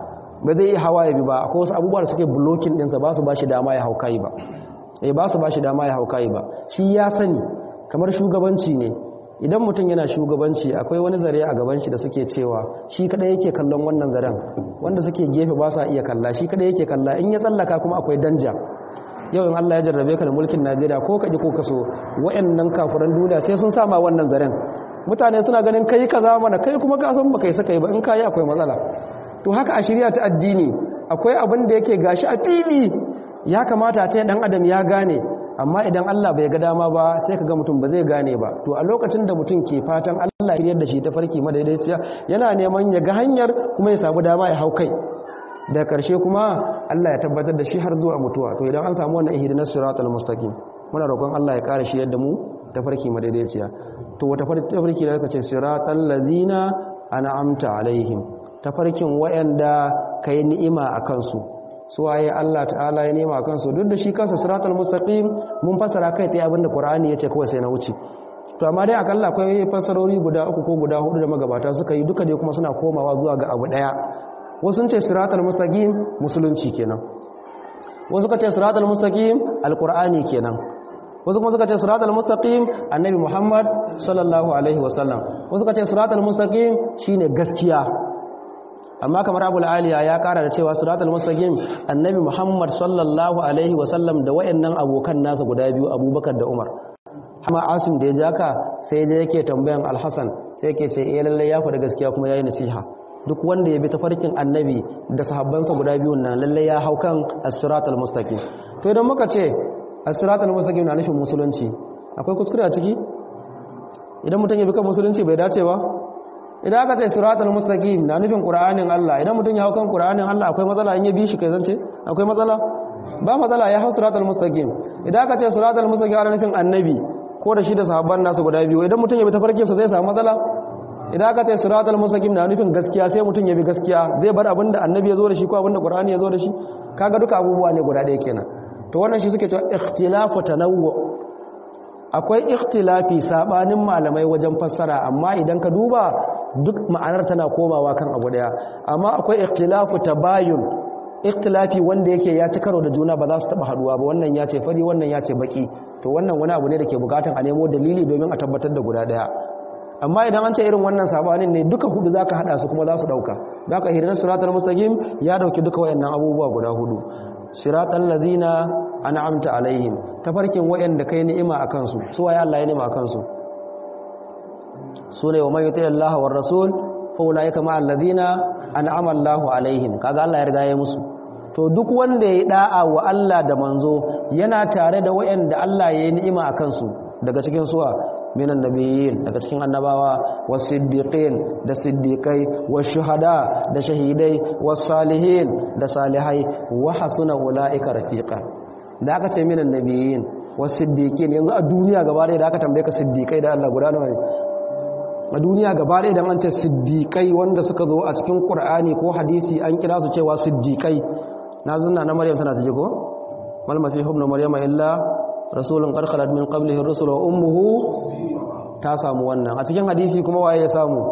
ba zai iya hawa ya bi ba akwai wasu abubuwa da suke blocking ɗinsa ba su ba shi dama ya haukai ba ba su ba shi dama ya haukai ba shi ya sani kamar shugabanci ne idan mutum yana shugabanci akwai wani zare a gaban shi da suke cewa shi kadai yake kallon wannan zaren wanda suke gefe ba sa iya kalla shi kadai yake kalla in ya tsallaka kuma akwai danja yau in Allah ya jarrabe ka da mulkin Najeriya ko kaji ko kaso wayannan kafuran duniya sai sun sama wannan zaren mutane suna ganin kai kaza mana kai kuma ka san baka yi saka ba in kai akwai matsala to haka a shari'a ta addini akwai abin da yake gashi a fili ya kamata a ce dan adam ya gane amma idan Allah bai ga dama ba sai kaga mutum ba zai gane ba to a lokacin da mutum ke fatan Allah ya da shi ta farki madaidaiciya yana neman ya ga hanyar kuma ya samu dama ya hau kai da karshe kuma Allah ya tabbatar da shi har zuwa mutuwa to idan an samu wannan ihdinas siratal mustaqim muna roƙon Allah ya kare shi yadda mu ta farki madaidaiciya to wata farki da kace siratal ladina an'amta alaihim tafarkin wayanda kai ni'ima akan su suwaye Allah ta'ala ya nema kansu duk da shi kansa siratal mustaqim mun fasara kai tsaye abinda Qur'ani yace kawai sai na wuce to amma dai akalla akwai fasarori guda uku ko guda hudu da magabata suka yi duka dai kuma suna komawa zuwa ga abu daya wasu sun ce siratal mustaqim musulunci kenan wasu suka ce siratal mustaqim alqur'ani kenan wasu kuma suka ce siratal mustaqim annabi Muhammad sallallahu alaihi wasallam wasu suka ce siratal mustaqim shine gaskiya amma kamar Abu Aliya ya kara da cewa siratal mustaqim annabi Muhammad sallallahu alaihi wasallam da wayannan abokan nasa guda biyu Abubakar da Umar amma Asim da ya jaka sai da yake tambayan Al-Hasan sai yake ce lalle ya faɗa gaskiya kuma yayi nasiha duk wanda ya bi tafarkin annabi da sahabbansa guda biyun nan lalle ya hau kan as-siratal mustaqim to idan muka ce as-siratal mustaqim na nufin musulunci akwai kuskure a ciki idan mutum ya bi kan musulunci bai dace ba idan aka ce siratal mustaqim na nufin qur'anin Allah idan mutum ya hau kan qur'anin Allah akwai matsala in ya bi shi kai zance akwai matsala ba matsala ya hau siratal mustaqim idan aka ce siratal mustaqim ana nufin annabi ko da shi da sahabban nasu guda biyu idan mutum ya bi tafarkin sa zai samu matsala idan aka ce siratal mustaqim na nufin gaskiya sai mutum ya bi gaskiya zai bar abinda annabi ya zo da shi ko abinda qur'ani ya zo da shi kaga duka abubuwa ne guda ɗaya kenan to wannan shi suke cewa ikhtilafu tanawwu akwai ikhtilafi sabanin malamai wajen fassara amma idan ka duba duk ma'anar tana komawa kan abu daya amma akwai ikhtilafu tabayun ikhtilafi wanda yake ya ci karo da juna ba za su taba haduwa ba wannan ya ce fari wannan ya ce baki to wannan wani abu ne da ke bukatan a nemo dalili domin a tabbatar da guda daya amma idan an ce irin wannan sabanin ne duka hudu zaka hada su kuma za su dauka zaka hirna siratal mustaqim ya dauki duka wayannan abubuwa guda hudu siratal ladina an'amta alaihim tafarkin wayanda kai ni'ima akan su su waye Allah ya ni'ima akan su sune wa may yuti Allah war rasul fa ulaika ma alladhina an'ama Allahu alaihim kaga Allah ya riga ya musu to duk wanda ya da'a wa Allah da manzo yana tare da wayanda Allah ya yi ni'ima akan su daga cikin suwa minan nabiyyin daga cikin annabawa was-siddiqin da siddiqai wash-shuhada da shahidai was-salihin da salihai wa hasuna ulaika rafiqa da aka ce minan nabiyyin was-siddiqin yanzu a duniya gaba ɗaya da aka tambaye ka siddiqai da Allah guda nawa ne a duniya gaba ɗaya idan an ce siddiqai wanda suka zo a cikin Qur'ani ko hadisi an kira su cewa siddiqai na zunna na Maryam tana cike ko mal masih ibn maryama illa rasulun qad khalat min qablihi ar-rusul wa ummuhu ta samu wannan a cikin hadisi kuma waye ya samu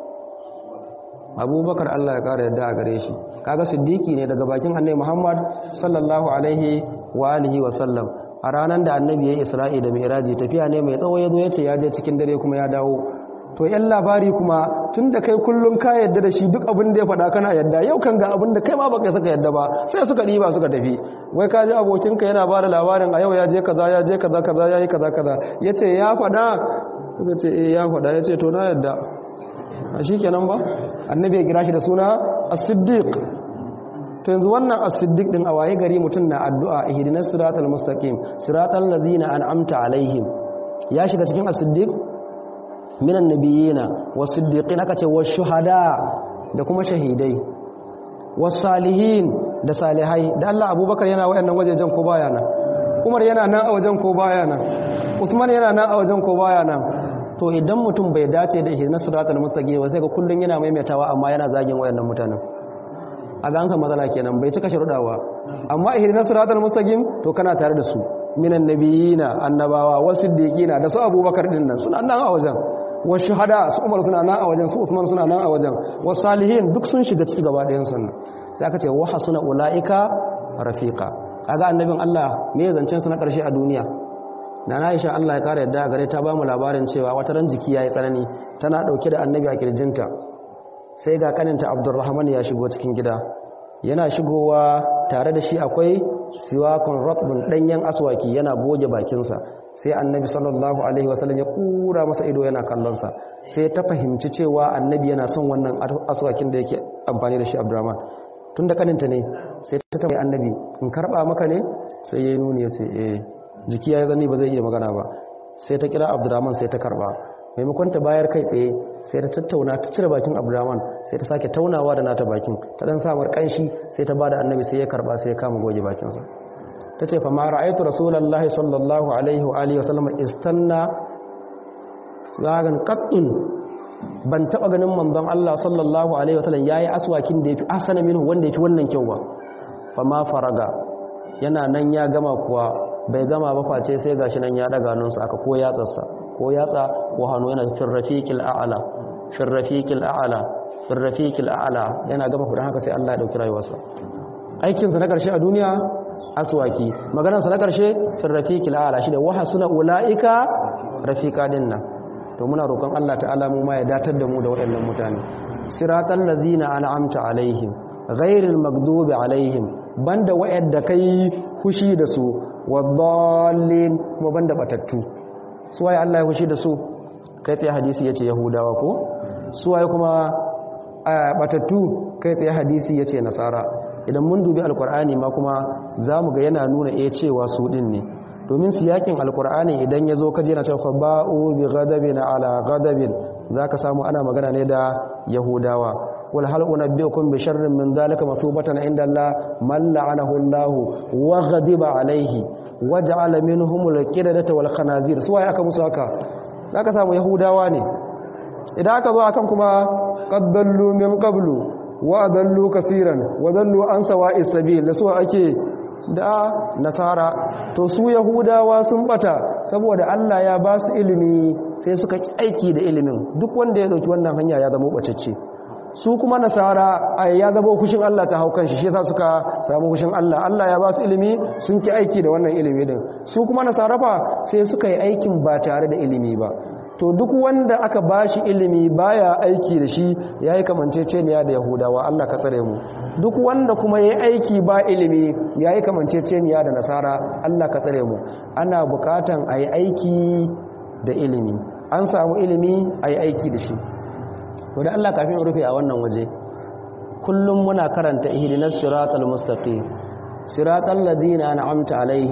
Abubakar Allah ya kare yadda a gare shi kaga siddiqi ne daga bakin annabi Muhammad sallallahu alaihi wa alihi wa sallam a ranar da annabi ya Isra'i da Mi'raji tafiya ne mai tsawo yazo yace ya je cikin dare kuma ya dawo to yan labari kuma tunda kai kullun ka yadda da shi duk abin da ya faɗa kana yadda yau kan ga abin da kai ma baka saka yadda ba sai suka diba suka tafi wai ka ji abokinka yana bada labarin a yau ya je kaza ya je kaza kaza yayi kaza kaza yace ya faɗa suka ce eh ya faɗa yace to na yadda a shikenan ba annabi ya kira shi da suna as-siddiq to yanzu wannan as-siddiq din a waye gari mutun na addu'a ihdinas siratal mustaqim siratal ladzina an'amta alaihim ya shiga cikin as-siddiq minan nabiyina was-siddiqin aka ce wash-shuhada da kuma shahidai was-salihin da salihai da Allah Abubakar yana wayannan wajejen ko baya nan Umar yana nan a wajen ko baya nan Usman yana nan a wajen ko baya nan to idan mutum bai dace da ihdinas siratal mustaqim sai ga kullun yana maimaitawa amma yana zagin wayannan mutanen a ga an san matsala kenan bai cika sharudawa amma ihdinas siratal mustaqim to kana tare da su minan nabiyina annabawa was-siddiqina da su Abubakar din nan suna nan a wajen washuhada su Umar suna nan a wajen su Usman suna nan a wajen wasalihin duk sun shiga ciki gaba ɗayan sunna sai aka ce wa hasuna ulaika rafiqa kaga annabin Allah me zancen sa na karshe a duniya nana Aisha Allah ya kare yadda gare ta ba mu labarin cewa wata ran jiki yayi tsanani tana dauke da annabi a kirjinta sai ga kaninta Abdurrahman ya shigo cikin gida yana shigowa tare da shi akwai siwakun ratbun danyen aswaki yana goge bakinsa sai annabi sallallahu alaihi wasallam ya kura masa ido yana kallonsa sai ta fahimci cewa annabi yana son wannan aswakin da yake amfani da shi Abdurrahman tunda kaninta ne sai ta tambaye annabi in karba maka ne sai yayi nuni yace eh jiki ya zani ba zai iya magana ba sai ta kira Abdurrahman sai ta karba maimakon ta bayar kai tsaye sai ta tattauna ta cire bakin Abdurrahman sai ta sake taunawa da nata bakin ta dan samar kanshi sai ta bada annabi sai ya karba sai ya kama goge bakinsa tace fa ma ra'aytu rasulullahi sallallahu alaihi wa alihi wasallam istanna zagan qattun ban taba ganin manzon Allah sallallahu alaihi wasallam yayi aswakin da yafi asana minhu wanda yafi wannan kyau ba fa ma faraga yana nan ya gama kuwa bai gama ba face sai gashi nan ya daga hannunsa aka ko yatsarsa ko yatsa ko hannu yana firrafiqil a'la firrafiqil a'la firrafiqil a'la yana gama kudan haka sai Allah ya dauki rayuwarsa aikin sa na karshe a duniya aswaki maganar sa na karshe firrafiqil a'la shi da wahasuna ulaika rafiqa dinna to muna roƙon Allah ta'ala mu ma ya datar da mu da waɗannan mutane siratal ladzina an'amta alaihim ghairil maghdubi alaihim banda wa'adda kai hushi da su wadallin kuma banda batattu suwaye Allah ya hushi da su kai tsaye hadisi yace yahudawa ko suwaye kuma batattu kai tsaye hadisi yace nasara idan mun dubi alqur'ani ma kuma zamu ga yana nuna cewa su din ne domin siyakin alqur'ani idan yazo kaje na cewa ba'u bi ghadabin ala ghadabin zaka samu ana magana ne da yahudawa wal hal unabbiukum bi sharrin min dhalika masubatan inda Allah man la'anahu Allah wa ghadiba alayhi waja'ala minhum al-qiradata wal khanazir suwaye aka musu haka zaka samu yahudawa ne idan aka zo akan kuma qaddallu min qablu wa adallu kaseeran wa dallu an sawa'is sabil da su ake da nasara to su yahudawa sun bata saboda Allah ya ba su ilimi sai suka aiki da ilimin duk wanda ya dauki wannan hanya ya zama bacacce su kuma nasara ya zama kushin Allah ta haukan shi yasa suka samu kushin Allah Allah ya ba su ilimi sun ki aiki da wannan ilimi din su kuma nasara fa sai suka yi aikin ba tare da ilimi ba to duk wanda aka bashi ilimi baya aiki da shi yayi kamanceceniya da yahudawa Allah ka tsare mu duk wanda kuma yayi aiki ba ilimi yayi kamanceceniya da nasara Allah ka tsare mu ana bukatan ayi aiki da ilimi an samu ilimi ayi aiki da shi to da Allah kafin rufe a wannan waje kullum muna karanta ihdinas siratal mustaqim siratal ladina an'amta alaihim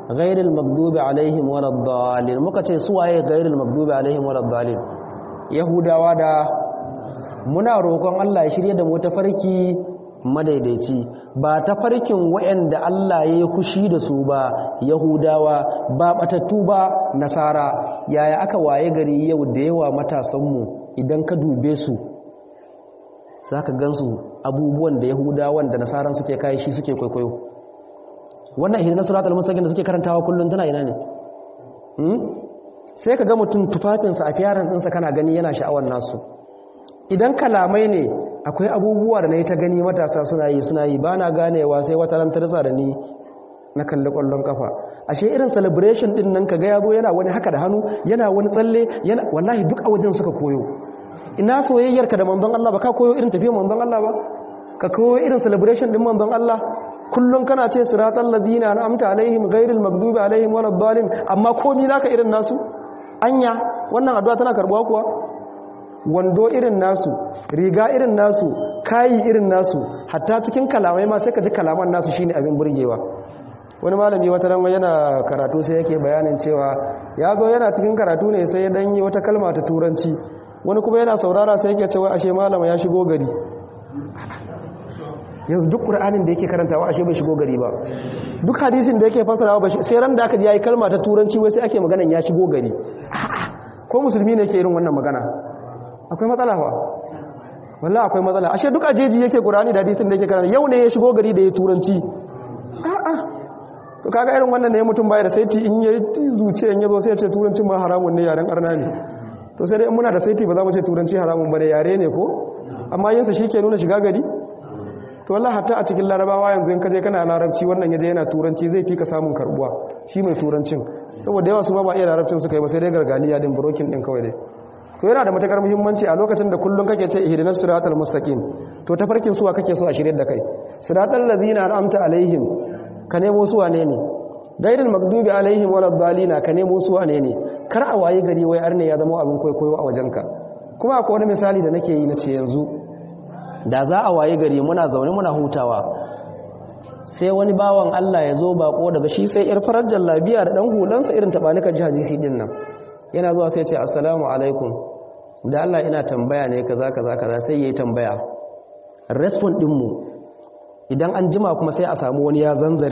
ghairil maghdubi alaihim waladdallin muka ce su waye ghairil maghdubi alaihim waladdallin yahudawa da muna roƙon Allah ya shirye da mu tafarki madaidaici ba tafarkin waɗanda Allah ya yi kushi da su ba yahudawa ba batattu ba nasara yaya aka waye gari yau da yawa matasanmu idan ka dube su zaka gansu abubuwan da yahudawan da nasaran suke kai shi suke kwaikwayo wannan ihdinas siratal mustaqim da suke karantawa kullun tana ina ne sai ka ga mutum tufafinsa a fiyaran ɗinsa kana gani yana sha'awar nasu idan kalamai ne akwai abubuwa da na yi ta gani matasa suna yi ba na ganewa sai wata ran tarsa da ni na kalli ƙwallon kafa ashe irin celebration ɗin nan ka ga ya zo yana wani haka da hannu yana wani tsalle yana wallahi duk a wajen suka koyo ina soyayyarka da manzon Allah ba ka koyo irin tafiyar manzon Allah ba ka koyo irin celebration ɗin manzon Allah kullum kana ce siratal ladina an'amta alaihim ghairil maghdubi alaihim waladdallin amma komai naka irin nasu anya wannan addu'a tana karbuwa kuwa wando irin nasu riga irin nasu kayi irin nasu hatta cikin kalamai ma sai ka ji kalaman nasu shine abin burgewa wani malami wata ran yana karatu sai yake bayanin cewa ya zo yana cikin karatu ne sai ya dan yi wata kalma ta turanci wani kuma yana saurara sai yake cewa ashe malama ya shigo gari yanzu duk qur'anin da yake karantawa ashe bai shigo gari ba duk hadisin da yake fasarawa sai ran da aka ji yayi kalma ta turanci wai sai ake maganan ya shigo gari ko musulmi ne yake irin wannan magana akwai matsala fa wallahi akwai matsala ashe duk ajeji yake qur'ani da hadisin da yake karanta yau ne ya shigo gari da ya turanci to kaga irin wannan ne mutum bai da saiti in yayi zuciya in yazo sai ya ce turancin ma haramun ne yaren arna ne to sai dai in muna da saiti ba za mu ce turanci haramun bane yare ne ko amma yinsa shike nuna shiga gari to wallahi hatta a cikin larabawa yanzu in kaje kana larabci wannan yaje yana turanci zai fi ka samun karbuwa shi mai turancin saboda yawa su ba iya larabcin suka yi ba sai dai gargaliya din broken din kawai dai to yana da matakar muhimmanci a lokacin da kullun kake ce ihdinas siratal mustaqim to tafarkin suwa kake so a shirye da kai siratal ladzina an'amta alaihim ka nemo su wane ne gairil maghdubi alaihim waladdallina ka nemo su wane ne kar a waye gari wai arne ya zama abin kwaikwayo a wajenka kuma akwai wani misali da nake yi nace yanzu da za a waye gari muna zaune muna hutawa sai wani bawan Allah ya zo bako daga shi sai yar farar jallabiya da dan hulansa irin tabanika jihadisi din nan yana zuwa sai ya ce assalamu alaikum da Allah ina tambaya ne kaza kaza kaza sai yayi tambaya respond din mu idan an jima kuma sai a samu wani ya zanzare